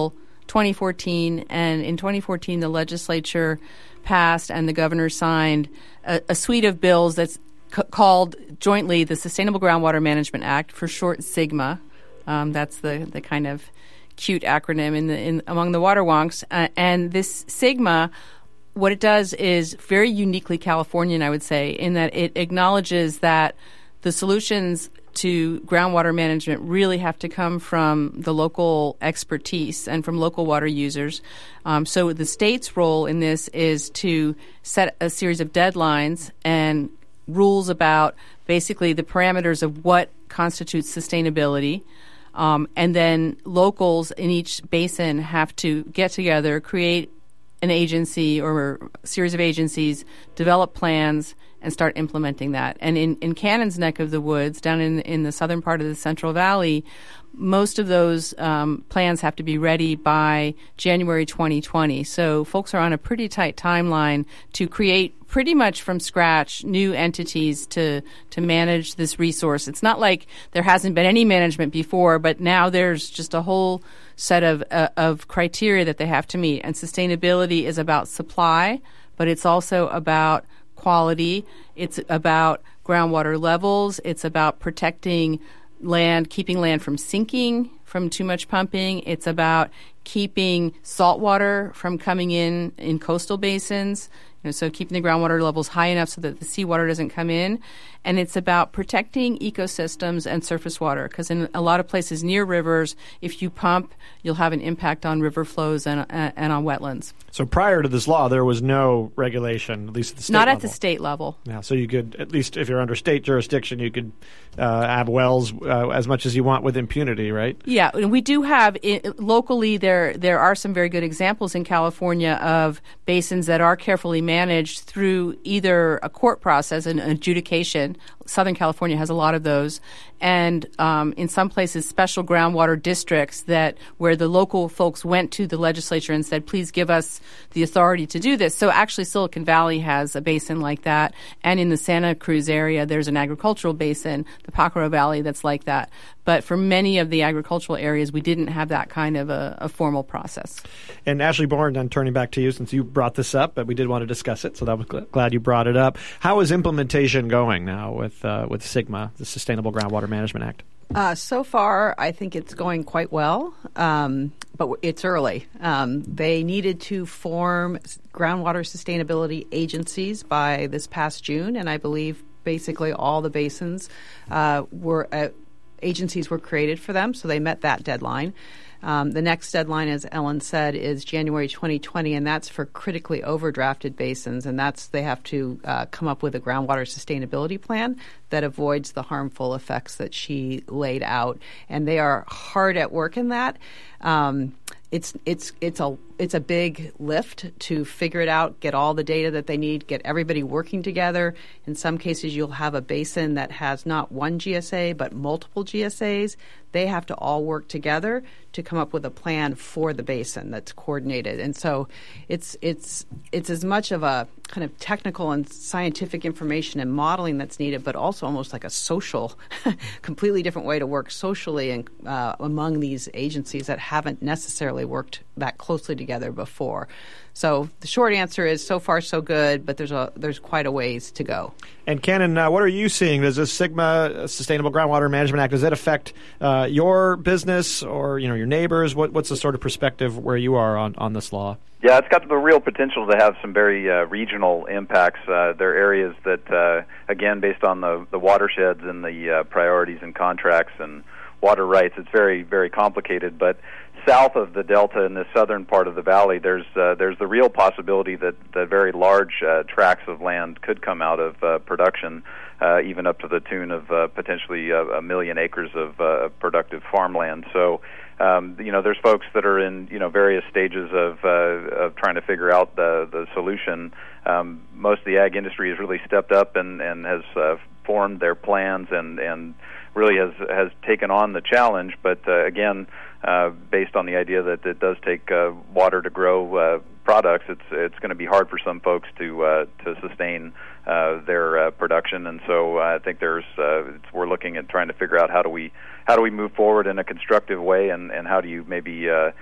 twenty fourteen, and in twenty fourteen the legislature passed and the governor signed a, a suite of bills that's c- called jointly the Sustainable Groundwater Management Act, for short SGMA. Um, that's the, the kind of cute acronym in the in among the water wonks. Uh, and this SGMA, what it does is very uniquely Californian, I would say, in that it acknowledges that the solutions to groundwater management really have to come from the local expertise and from local water users. Um, so the state's role in this is to set a series of deadlines and rules about basically the parameters of what constitutes sustainability. Um, and then locals in each basin have to get together, create an agency or a series of agencies, develop plans, and start implementing that. And in, in Cannon's neck of the woods, down in in the southern part of the Central Valley, most of those um, plans have to be ready by January twenty twenty. So folks are on a pretty tight timeline to create pretty much from scratch new entities to to manage this resource. It's not like there hasn't been any management before, but now there's just a whole set of uh, of criteria that they have to meet. And sustainability is about supply, but it's also about quality. It's about groundwater levels. It's about protecting land, keeping land from sinking from too much pumping. It's about keeping salt water from coming in in coastal basins, you know, so keeping the groundwater levels high enough so that the seawater doesn't come in. And it's about protecting ecosystems and surface water, because in a lot of places near rivers, if you pump, you'll have an impact on river flows and, uh, and on wetlands. So prior to this law, there was no regulation, at least at the state Not level. at the state level. Yeah, so you could, at least if you're under state jurisdiction, you could uh, have wells uh, as much as you want with impunity, right? Yeah, and we do have it, locally there there are some very good examples in California of basins that are carefully managed through either a court process, an adjudication. Southern California has a lot of those, and um, in some places special groundwater districts that where the local folks went to the legislature and said, please give us the authority to do this. So actually Silicon Valley has a basin like that, and in the Santa Cruz area there's an agricultural basin, the Pacaro Valley, that's like that. But for many of the agricultural areas, we didn't have that kind of a, a formal process. And Ashley Bourne, I'm turning back to you since you brought this up, but we did want to discuss it, so that was gl- glad you brought it up. How is implementation going now with uh, with SGMA, the Sustainable Groundwater Management Act? Uh, so far, I think it's going quite well, um, but it's early. Um, they needed to form groundwater sustainability agencies by this past June, and I believe basically all the basins uh, were uh, agencies were created for them, so they met that deadline. Um, the next deadline, as Ellen said, is January twenty twenty, and that's for critically overdrafted basins, and that's they have to uh, come up with a groundwater sustainability plan that avoids the harmful effects that she laid out, and they are hard at work in that. Um, it's it's it's a it's a big lift to figure it out, get all the data that they need, get everybody working together. In some cases, you'll have a basin that has not one G S A but multiple G S As. They have to all work together to come up with a plan for the basin that's coordinated. And so it's it's it's as much of a kind of technical and scientific information and modeling that's needed, but also almost like a social, completely different way to work socially and uh, among these agencies that haven't necessarily worked that closely together before. So the short answer is so far so good, but there's a there's quite a ways to go. And Cannon, uh, what are you seeing? Does this SGMA, Sustainable Groundwater Management Act, does that affect uh, your business or you know your neighbors? What, what's the sort of perspective where you are on, on this law? Yeah, it's got the real potential to have some very uh, regional impacts. Uh, there are areas that, uh, again, based on the, the watersheds and the uh, priorities and contracts and water rights, it's very, very complicated. But south of the delta in the southern part of the valley, there's uh, there's the real possibility that the very large uh, tracts of land could come out of uh, production, uh, even up to the tune of uh, potentially a, a million acres of uh, productive farmland. So, um, you know, there's folks that are in you know various stages of uh, of trying to figure out the the solution. Um, most of the ag industry has really stepped up and and has uh, formed their plans and and really has has taken on the challenge. But uh, again. Uh, based on the idea that it does take uh, water to grow uh, products, it's it's going to be hard for some folks to uh, to sustain uh, their uh, production, and so uh, I think there's uh, it's, we're looking at trying to figure out how do we how do we move forward in a constructive way, and, and how do you maybe uh,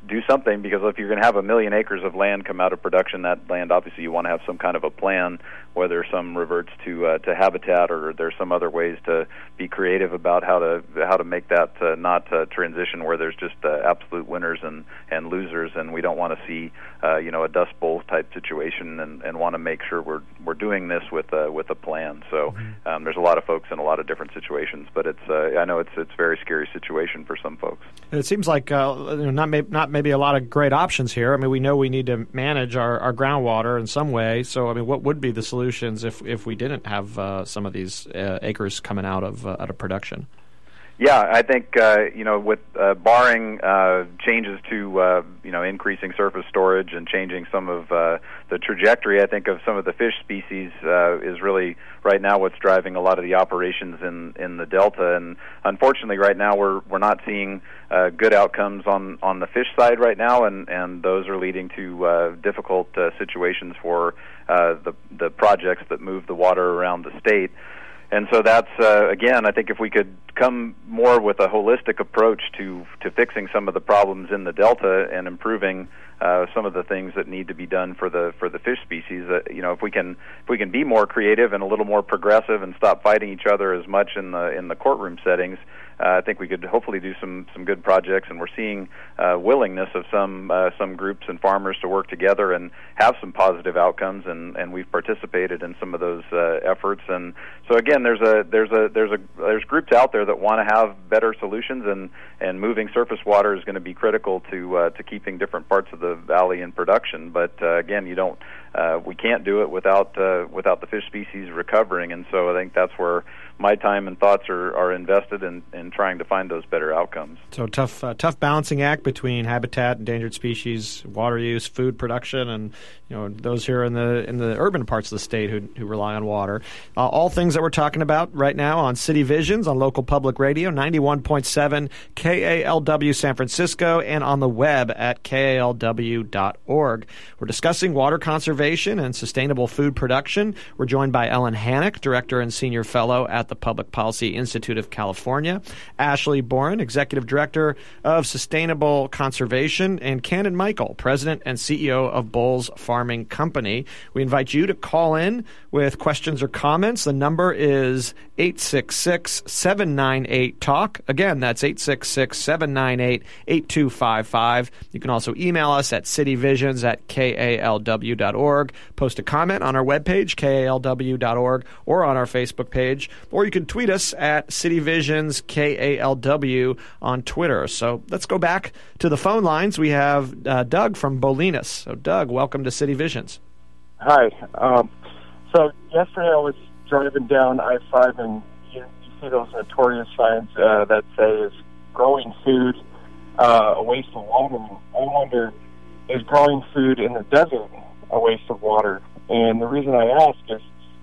do something, because if you're going to have a million acres of land come out of production, that land obviously you want to have some kind of a plan, whether some reverts to uh, to habitat or there's some other ways to be creative about how to how to make that uh, not uh, transition where there's just uh, absolute winners and, and losers, and we don't want to see uh, you know a Dust Bowl type situation, and, and want to make sure we're we're doing this with uh, with a plan. So um, there's a lot of folks in a lot of different situations, but it's uh, I know it's it's a very scary situation for some folks. And it seems like uh, you know, not may, not maybe a lot of great options here. I mean, we know we need to manage our, our groundwater in some way. So, I mean, what would be the solutions if, if we didn't have uh, some of these uh, acres coming out of uh, out of production? Yeah, I think uh, you know, with uh, barring uh, changes to uh, you know increasing surface storage and changing some of uh, the trajectory, I think of some of the fish species uh, is really right now what's driving a lot of the operations in, in the Delta. And unfortunately, right now we're we're not seeing uh, good outcomes on, on the fish side right now, and, and those are leading to uh, difficult uh, situations for uh, the the projects that move the water around the state. And so that's, uh, again, I think if we could come more with a holistic approach to, to fixing some of the problems in the Delta and improving uh, some of the things that need to be done for the for the fish species, uh, you know, if we can if we can be more creative and a little more progressive and stop fighting each other as much in the in the courtroom settings, uh, I think we could hopefully do some some good projects. And we're seeing uh, willingness of some uh, some groups and farmers to work together and have some positive outcomes, and, and we've participated in some of those uh, efforts. And so again, there's a there's a there's a there's groups out there that want to have better solutions, and, and moving surface water is going to be critical to uh, to keeping different parts of the valley in production. But uh, again, you don't uh, we can't do it without uh, without the fish species recovering. And so I think that's where my time and thoughts are, are invested in, in trying to find those better outcomes. So tough, uh, tough balancing act between habitat, endangered species, water use, food production, and you know those here in the in the urban parts of the state who who rely on water. Uh, all things that we're talking about right now on City Visions on local public radio, ninety-one point seven K A L W San Francisco, and on the web at K A L W dot org. We're discussing water conservation and sustainable food production. We're joined by Ellen Hannock, Director and Senior Fellow at the Public Policy Institute of California, Ashley Boren, Executive Director of Sustainable Conservation, and Cannon Michael, President and C E O of Bolles Farming Company. We invite you to call in with questions or comments. The number is eight six six, seven nine eight, talk. Again, that's eight six six, seven nine eight, eight two five five. You can also email us at cityvisions at K A L W dot org. Post a comment on our webpage, K A L W dot org, or on our Facebook page. Or you can tweet us at CityVisions K A L W on Twitter. So let's go back to the phone lines. We have uh, Doug from Bolinas. So Doug, welcome to City Visions. Hi. Um, so yesterday I was driving down I five, and you, you see those notorious signs uh, that say is growing food uh, a waste of water. I wonder, is growing food in the desert a waste of water? And the reason I ask is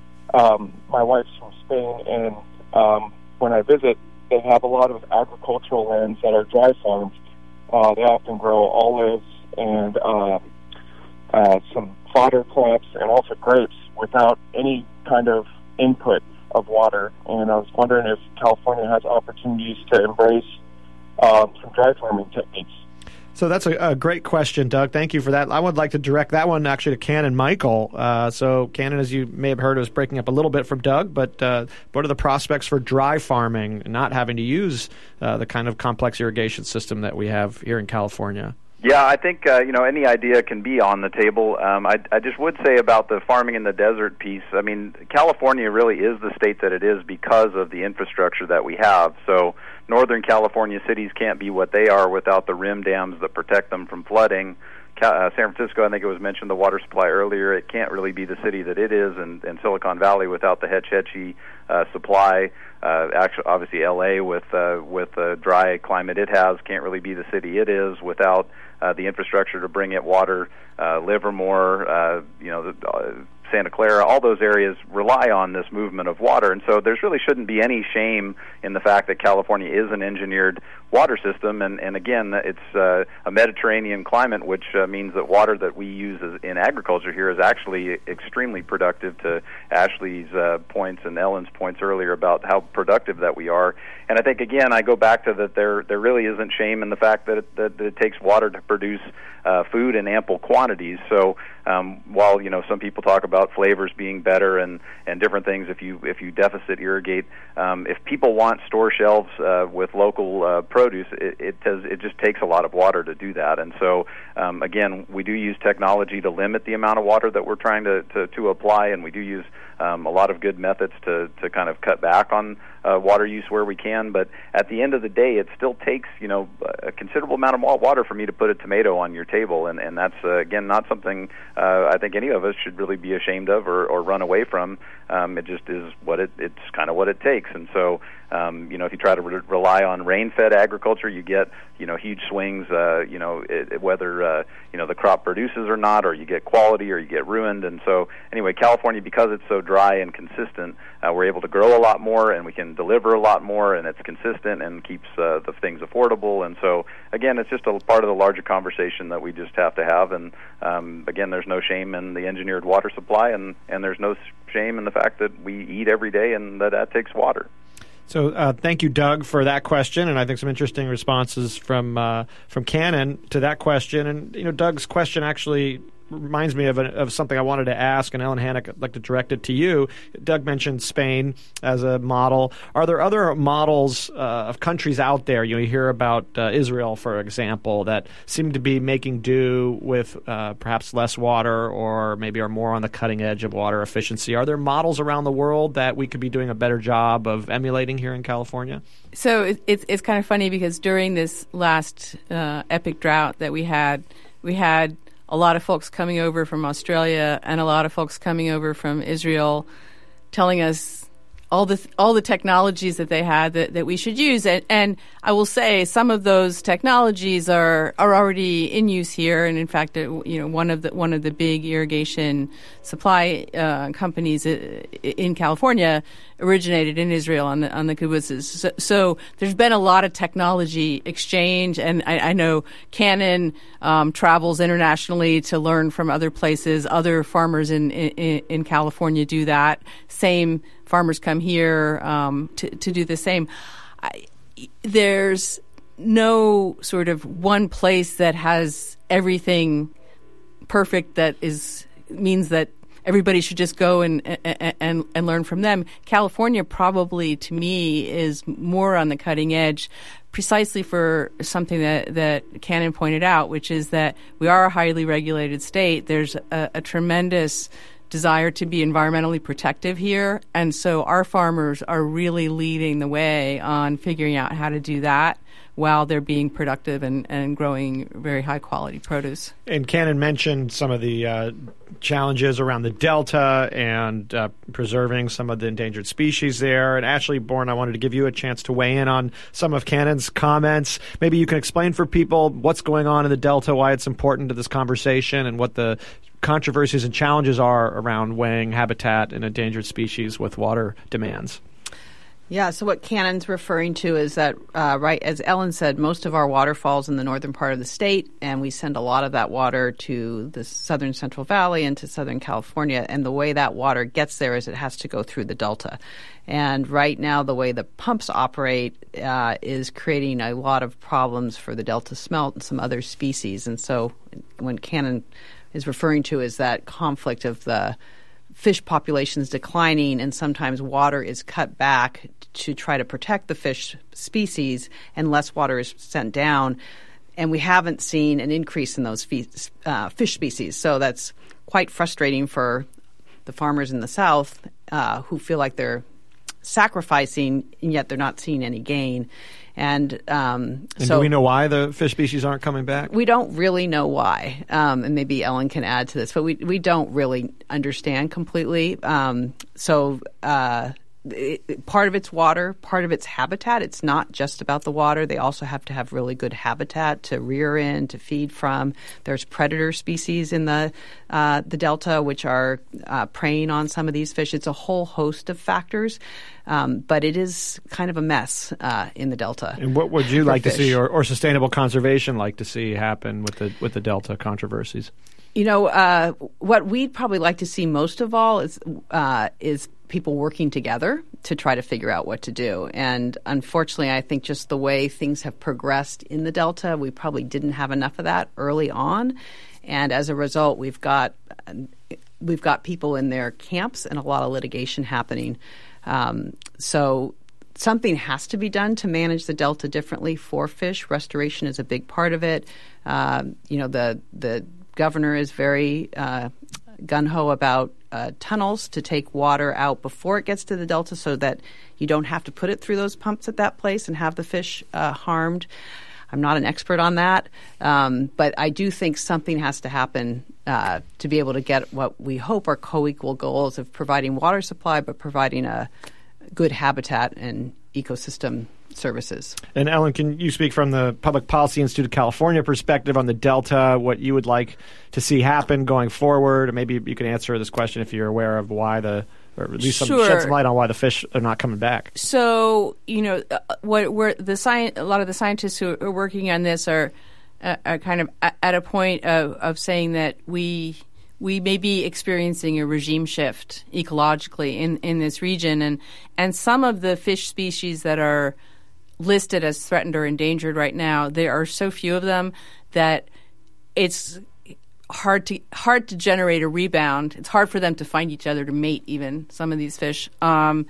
um, my wife's from Spain, and um, when I visit, they have a lot of agricultural lands that are dry farms. Uh, they often grow olives and uh, uh, some fodder crops and also grapes without any kind of input of water. And I was wondering if California has opportunities to embrace uh, some dry farming techniques. So that's a, a great question, Doug. Thank you for that. I would like to direct that one actually to Cannon Michael. Uh, so Cannon, as you may have heard, was breaking up a little bit from Doug, but uh, what are the prospects for dry farming, not having to use uh, the kind of complex irrigation system that we have here in California? Yeah, I think uh, you know any idea can be on the table. Um, I, I just would say about the farming in the desert piece. I mean, California really is the state that it is because of the infrastructure that we have. So Northern California cities can't be what they are without the rim dams that protect them from flooding. Uh, San Francisco, I think it was mentioned the water supply earlier. It can't really be the city that it is, and, and Silicon Valley without the Hetch Hetchy uh, supply. Uh, actually, obviously, L A with uh, with the dry climate it has can't really be the city it is without uh, the infrastructure to bring it water. Uh, Livermore, uh, you know, the, uh, Santa Clara, all those areas rely on this movement of water, and so there really shouldn't be any shame in the fact that California is an engineered water system. And, and again, it's uh, a Mediterranean climate, which uh, means that water that we use as, in agriculture here is actually extremely productive, to Ashley's uh, points and Ellen's points earlier about how productive that we are. And I think, again, I go back to that there there really isn't shame in the fact that it, that, that it takes water to produce uh, food in ample quantities. So um, while, you know, some people talk about flavors being better and, and different things if you if you deficit irrigate, um, if people want store shelves uh, with local uh, produce, it it, does, it just takes a lot of water to do that. And so, um, again, we do use technology to limit the amount of water that we're trying to, to, to apply, and we do use Um, a lot of good methods to, to kind of cut back on uh, water use where we can. But at the end of the day, it still takes, you know, a considerable amount of water for me to put a tomato on your table. And, and that's, uh, again, not something uh, I think any of us should really be ashamed of or, or run away from. Um, it just is what it, it's kind of what it takes. And so, um, you know, if you try to re- rely on rain-fed agriculture, you get, you know, huge swings, uh, you know, it, it, whether, uh, you know, the crop produces or not, or you get quality or you get ruined. And so, anyway, California, because it's so dry and consistent, uh, we're able to grow a lot more, and we can deliver a lot more, and it's consistent and keeps uh, the things affordable. And so, again, it's just a part of the larger conversation that we just have to have. And um, again, there's no shame in the engineered water supply, and, and there's no shame in the fact that we eat every day and that that takes water. So uh, thank you, Doug, for that question, and I think some interesting responses from uh, from Cannon to that question. And you know, Doug's question actually reminds me of, a, of something I wanted to ask, and Ellen Hannock, I'd like to direct it to you. Doug mentioned Spain as a model. Are there other models uh, of countries out there? You know, you hear about uh, Israel, for example, that seem to be making do with uh, perhaps less water, or maybe are more on the cutting edge of water efficiency. Are there models around the world that we could be doing a better job of emulating here in California? So it, it's it's kind of funny because during this last uh, epic drought that we had, we had a lot of folks coming over from Australia and a lot of folks coming over from Israel telling us all the all the technologies that they had that, that we should use. And, and I will say some of those technologies are, are already in use here. And in fact, you know, one of the one of the big irrigation supply uh, companies in California originated in Israel on the on the kibbutzes. So, so there's been a lot of technology exchange, and I, I know Cannon um, travels internationally to learn from other places. Other farmers in in, in California do that. Same farmers come here um, to to do the same. I, there's no sort of one place that has everything perfect that is means that everybody should just go and, and and learn from them. California probably, to me, is more on the cutting edge precisely for something that, that Cannon pointed out, which is that we are a highly regulated state. There's a, a tremendous desire to be environmentally protective here, and so our farmers are really leading the way on figuring out how to do that while they're being productive and, and growing very high-quality produce. And Cannon mentioned some of the uh, challenges around the Delta and uh, preserving some of the endangered species there. And Ashley Bourne, I wanted to give you a chance to weigh in on some of Cannon's comments. Maybe you can explain for people what's going on in the Delta, why it's important to this conversation, and what the controversies and challenges are around weighing habitat and endangered species with water demands. Yeah, so what Cannon's referring to is that, uh, right, as Ellen said, most of our water falls in the northern part of the state, and we send a lot of that water to the southern Central Valley and to Southern California, and the way that water gets there is it has to go through the Delta. And right now, the way the pumps operate uh, is creating a lot of problems for the Delta smelt and some other species. And so when Cannon is referring to is that conflict of the fish populations declining, and sometimes water is cut back to try to protect the fish species, and less water is sent down. And we haven't seen an increase in those fe- uh, fish species. So that's quite frustrating for the farmers in the South uh, who feel like they're sacrificing, and yet they're not seeing any gain. And, um, and so do we know why the fish species aren't coming back? We don't really know why, um, and maybe Ellen can add to this, but we we don't really understand completely. Um, so uh, it, part of it's water, part of it's habitat. It's not just about the water. They also have to have really good habitat to rear in, to feed from. There's predator species in the uh, the delta which are uh, preying on some of these fish. It's a whole host of factors, um, but it is kind of a mess uh, in the delta. And what would you like fish. to see, or, or sustainable conservation like to see happen with the with the delta controversies? You know, uh, what we'd probably like to see most of all is uh, is people working together to try to figure out what to do. And unfortunately, I think just the way things have progressed in the Delta, we probably didn't have enough of that early on. And as a result, we've got we've got people in their camps and a lot of litigation happening. Um, so something has to be done to manage the Delta differently for fish. Restoration is a big part of it. Uh, you know, the the governor is very uh, gung-ho about uh, tunnels to take water out before it gets to the Delta so that you don't have to put it through those pumps at that place and have the fish uh, harmed. I'm not an expert on that, um, but I do think something has to happen uh, to be able to get what we hope are co-equal goals of providing water supply but providing a good habitat and ecosystem services. And Ellen, can you speak from the Public Policy Institute of California perspective on the Delta, what you would like to see happen going forward? Maybe you can answer this question if you're aware of why the, or at least some, sure. shed some light on why the fish are not coming back. So, you know, what we're, the sci- a lot of the scientists who are working on this are, uh, are kind of at a point of, of saying that we we may be experiencing a regime shift ecologically in, in this region, and and some of the fish species that are listed as threatened or endangered right now, there are so few of them that it's hard to hard to generate a rebound. It's hard for them to find each other to mate, even some of these fish. Um,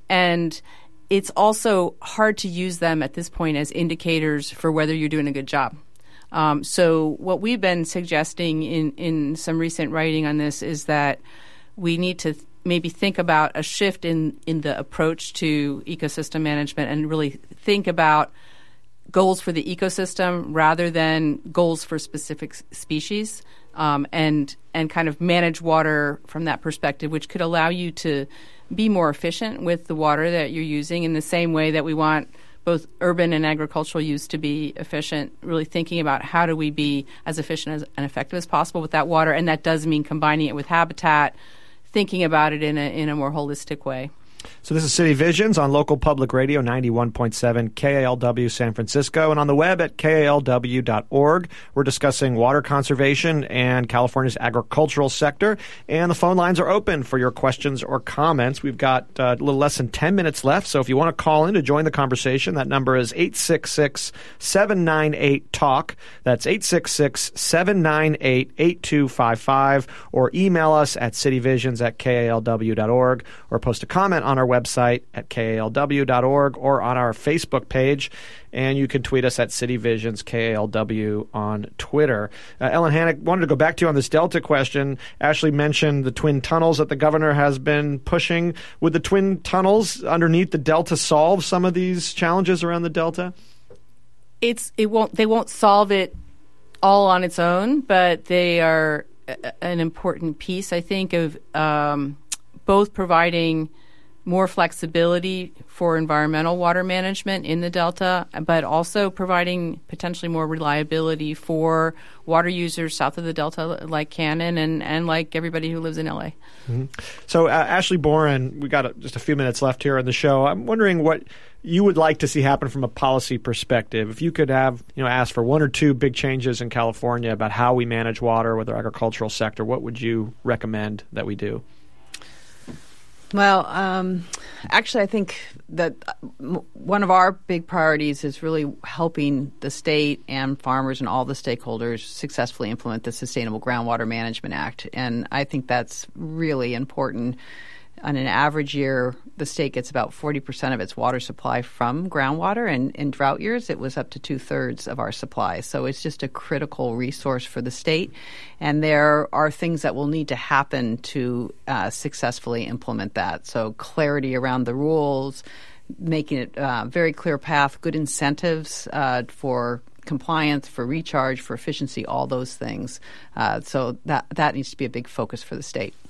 and it's also hard to use them at this point as indicators for whether you're doing a good job. Um, so what we've been suggesting in, in some recent writing on this is that we need to th- maybe think about a shift in, in the approach to ecosystem management and really think about goals for the ecosystem rather than goals for specific s- species, um, and and kind of manage water from that perspective, which could allow you to be more efficient with the water that you're using in the same way that we want both urban and agricultural use to be efficient, really thinking about how do we be as efficient as, and effective as possible with that water, and that does mean combining it with habitat, thinking about it in a in a more holistic way. So this is City Visions on local public radio, ninety-one point seven K A L W San Francisco, and on the web at K A L W dot org. We're discussing water conservation and California's agricultural sector, and the phone lines are open for your questions or comments. We've got uh, a little less than ten minutes left, so if you want to call in to join the conversation, that number is eight six six, seven nine eight, talk. That's eight six six, seven nine eight, eight two five five, or email us at cityvisions at K A L W dot org, or post a comment on our website at K A L W dot org or on our Facebook page. And you can tweet us at CityVisions K A L W on Twitter. Uh, Ellen Hannock, wanted to go back to you on this Delta question. Ashley mentioned the twin tunnels that the governor has been pushing. Would the twin tunnels underneath the Delta solve some of these challenges around the Delta? It's it won't they won't solve it all on its own, but they are a, an important piece, I think, of um, both providing more flexibility for environmental water management in the Delta, but also providing potentially more reliability for water users south of the Delta like Cannon and, and like everybody who lives in L A. Mm-hmm. So, uh, Ashley Boren, we got a, just a few minutes left here on the show. I'm wondering what you would like to see happen from a policy perspective. If you could have, you know, ask for one or two big changes in California about how we manage water with our agricultural sector, what would you recommend that we do? Well, um, actually, I think that one of our big priorities is really helping the state and farmers and all the stakeholders successfully implement the Sustainable Groundwater Management Act. And I think that's really important. On an average year, the state gets about forty percent of its water supply from groundwater, and in drought years, it was up to two-thirds of our supply. So it's just a critical resource for the state, and there are things that will need to happen to uh, successfully implement that. So clarity around the rules, making it a uh, very clear path, good incentives uh, for compliance, for recharge, for efficiency, all those things. Uh, so that that needs to be a big focus for the state.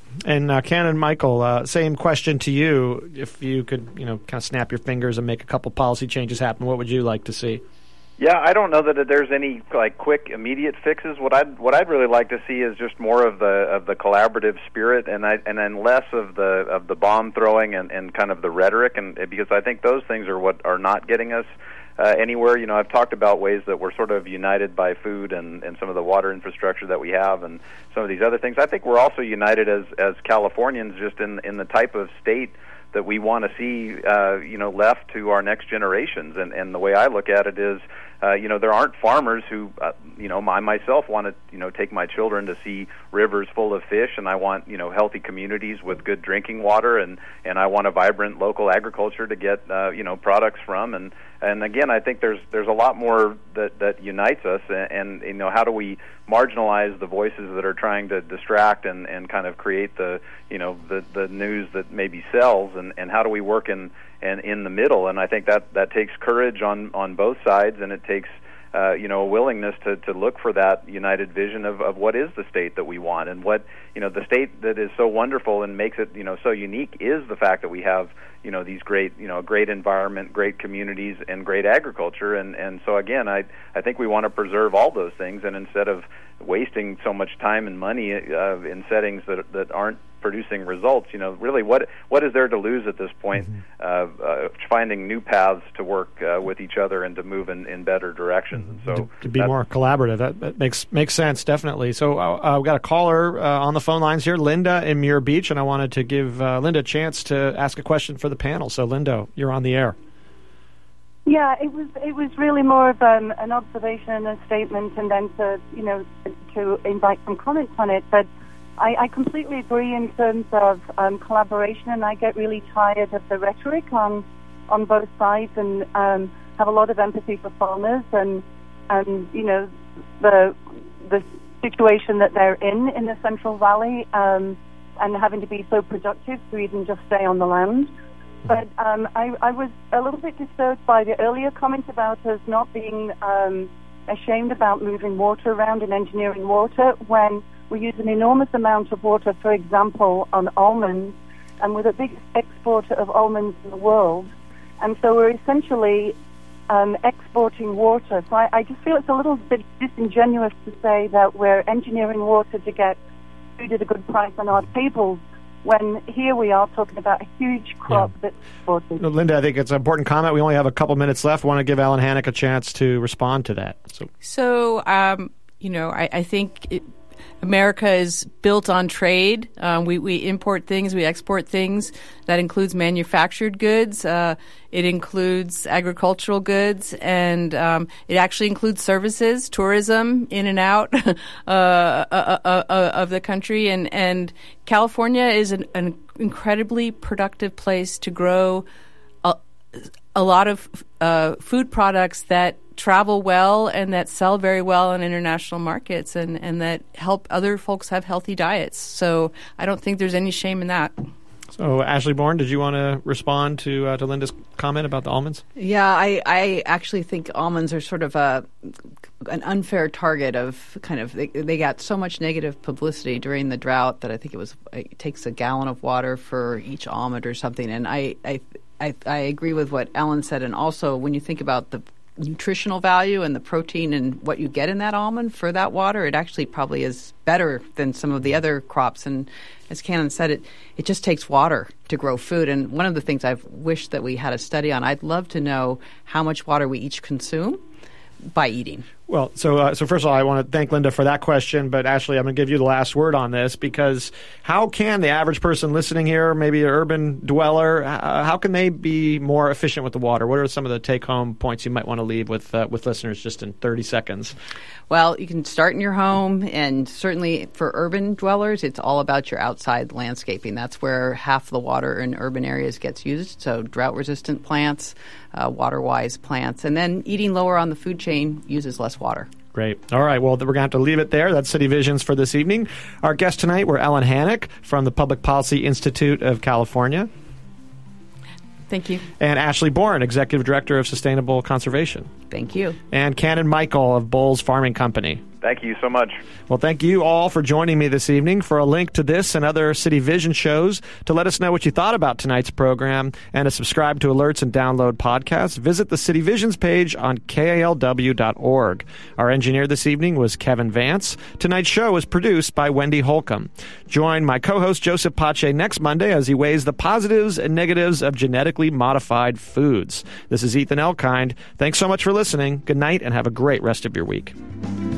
And uh, Ken and Michael, uh, same question to you. If you could, you know, kind of snap your fingers and make a couple policy changes happen, what would you like to see? Yeah, I don't know that there's any like quick, immediate fixes. What I'd what I'd really like to see is just more of the of the collaborative spirit, and I and then less of the of the bomb throwing and, and kind of the rhetoric, and because I think those things are what are not getting us uh, anywhere. You know, I've talked about ways that we're sort of united by food and, and some of the water infrastructure that we have, and some of these other things. I think we're also united as as Californians, just in in the type of state that we want to see, uh, you know, left to our next generations. And, and the way I look at it is, uh, you know, there aren't farmers who, uh, you know, I myself want to, you know, take my children to see rivers full of fish, and I want, you know, healthy communities with good drinking water, and, and I want a vibrant local agriculture to get, uh, you know, products from. And, and again, I think there's there's a lot more that, that unites us, and, and, you know, how do we marginalize the voices that are trying to distract and, and kind of create the, you know, the, the news that maybe sells, and, and how do we work in, in, in the middle? And I think that, that takes courage on, on both sides, and it takes Uh, you know, a willingness to, to look for that united vision of, of what is the state that we want, and what, you know, the state that is so wonderful and makes it, you know, so unique is the fact that we have, you know, these great, you know, great environment, great communities, and great agriculture. And, and so again, I I think we want to preserve all those things, and instead of wasting so much time and money uh, in settings that that aren't producing results, you know, really what what is there to lose at this point? Mm-hmm. uh, uh, finding new paths to work uh, with each other and to move in, in better directions. And so to, to be more collaborative, that, that makes makes sense, definitely. So uh, uh, we've got a caller uh, on the phone lines here, Linda in Muir Beach, and I wanted to give uh, Linda a chance to ask a question for the panel. So Linda, you're on the air. Yeah, it was it was really more of um, an observation and a statement, and then to you know to invite some comments on it. But I, I completely agree in terms of um, collaboration, and I get really tired of the rhetoric on on both sides, and um, have a lot of empathy for farmers and and you know the the situation that they're in in the Central Valley, um, and having to be so productive to even just stay on the land. But um, I, I was a little bit disturbed by the earlier comment about us not being um, ashamed about moving water around and engineering water when we use an enormous amount of water, for example, on almonds, and we're the biggest exporter of almonds in the world. And so we're essentially um, exporting water. So I, I just feel it's a little bit disingenuous to say that we're engineering water to get food at a good price on our tables, when here we are talking about a huge crop yeah. that's exported. No, Linda, I think it's an important comment. We only have a couple minutes left. I want to give Alan Hannock a chance to respond to that. So, so um, you know, I, I think it, America is built on trade. Um, we, we import things, we export things. That includes manufactured goods. Uh, it includes agricultural goods, and um, it actually includes services, tourism, in and out uh, uh, uh, uh, of the country. And, and California is an, an incredibly productive place to grow a, a lot of uh, food products that travel well and that sell very well in international markets, and, and that help other folks have healthy diets. So I don't think there's any shame in that. So Ashley Bourne, did you want to respond to uh, to Linda's comment about the almonds? Yeah, I, I actually think almonds are sort of a an unfair target of kind of they, they got so much negative publicity during the drought that I think it was it takes a gallon of water for each almond or something. And I I I, I agree with what Ellen said, and also when you think about the nutritional value and the protein and what you get in that almond for that water, it actually probably is better than some of the other crops. And as Cannon said, it it just takes water to grow food. And one of the things I've wished that we had a study on, I'd love to know how much water we each consume by eating. Well, so uh, so first of all, I want to thank Linda for that question. But Ashley, I'm going to give you the last word on this, because how can the average person listening here, maybe an urban dweller, uh, how can they be more efficient with the water? What are some of the take-home points you might want to leave with uh, with listeners just in thirty seconds? Well, you can start in your home, and certainly for urban dwellers, it's all about your outside landscaping. That's where half the water in urban areas gets used, so drought-resistant plants, uh, water-wise plants, and then eating lower on the food chain uses less water. Great. All right. Well, we're going to have to leave it there. That's City Visions for this evening. Our guests tonight were Ellen Hannock from the Public Policy Institute of California. Thank you. And Ashley Bourne, Executive Director of Sustainable Conservation. Thank you. And Cannon Michael of Bowles Farming Company. Thank you so much. Well, thank you all for joining me this evening. For a link to this and other City Vision shows, to let us know what you thought about tonight's program, and to subscribe to alerts and download podcasts, visit the City Visions page on K A L W dot org. Our engineer this evening was Kevin Vance. Tonight's show was produced by Wendy Holcomb. Join my co-host Joseph Pache next Monday as he weighs the positives and negatives of genetically modified foods. This is Ethan Elkind. Thanks so much for listening. Good night and have a great rest of your week.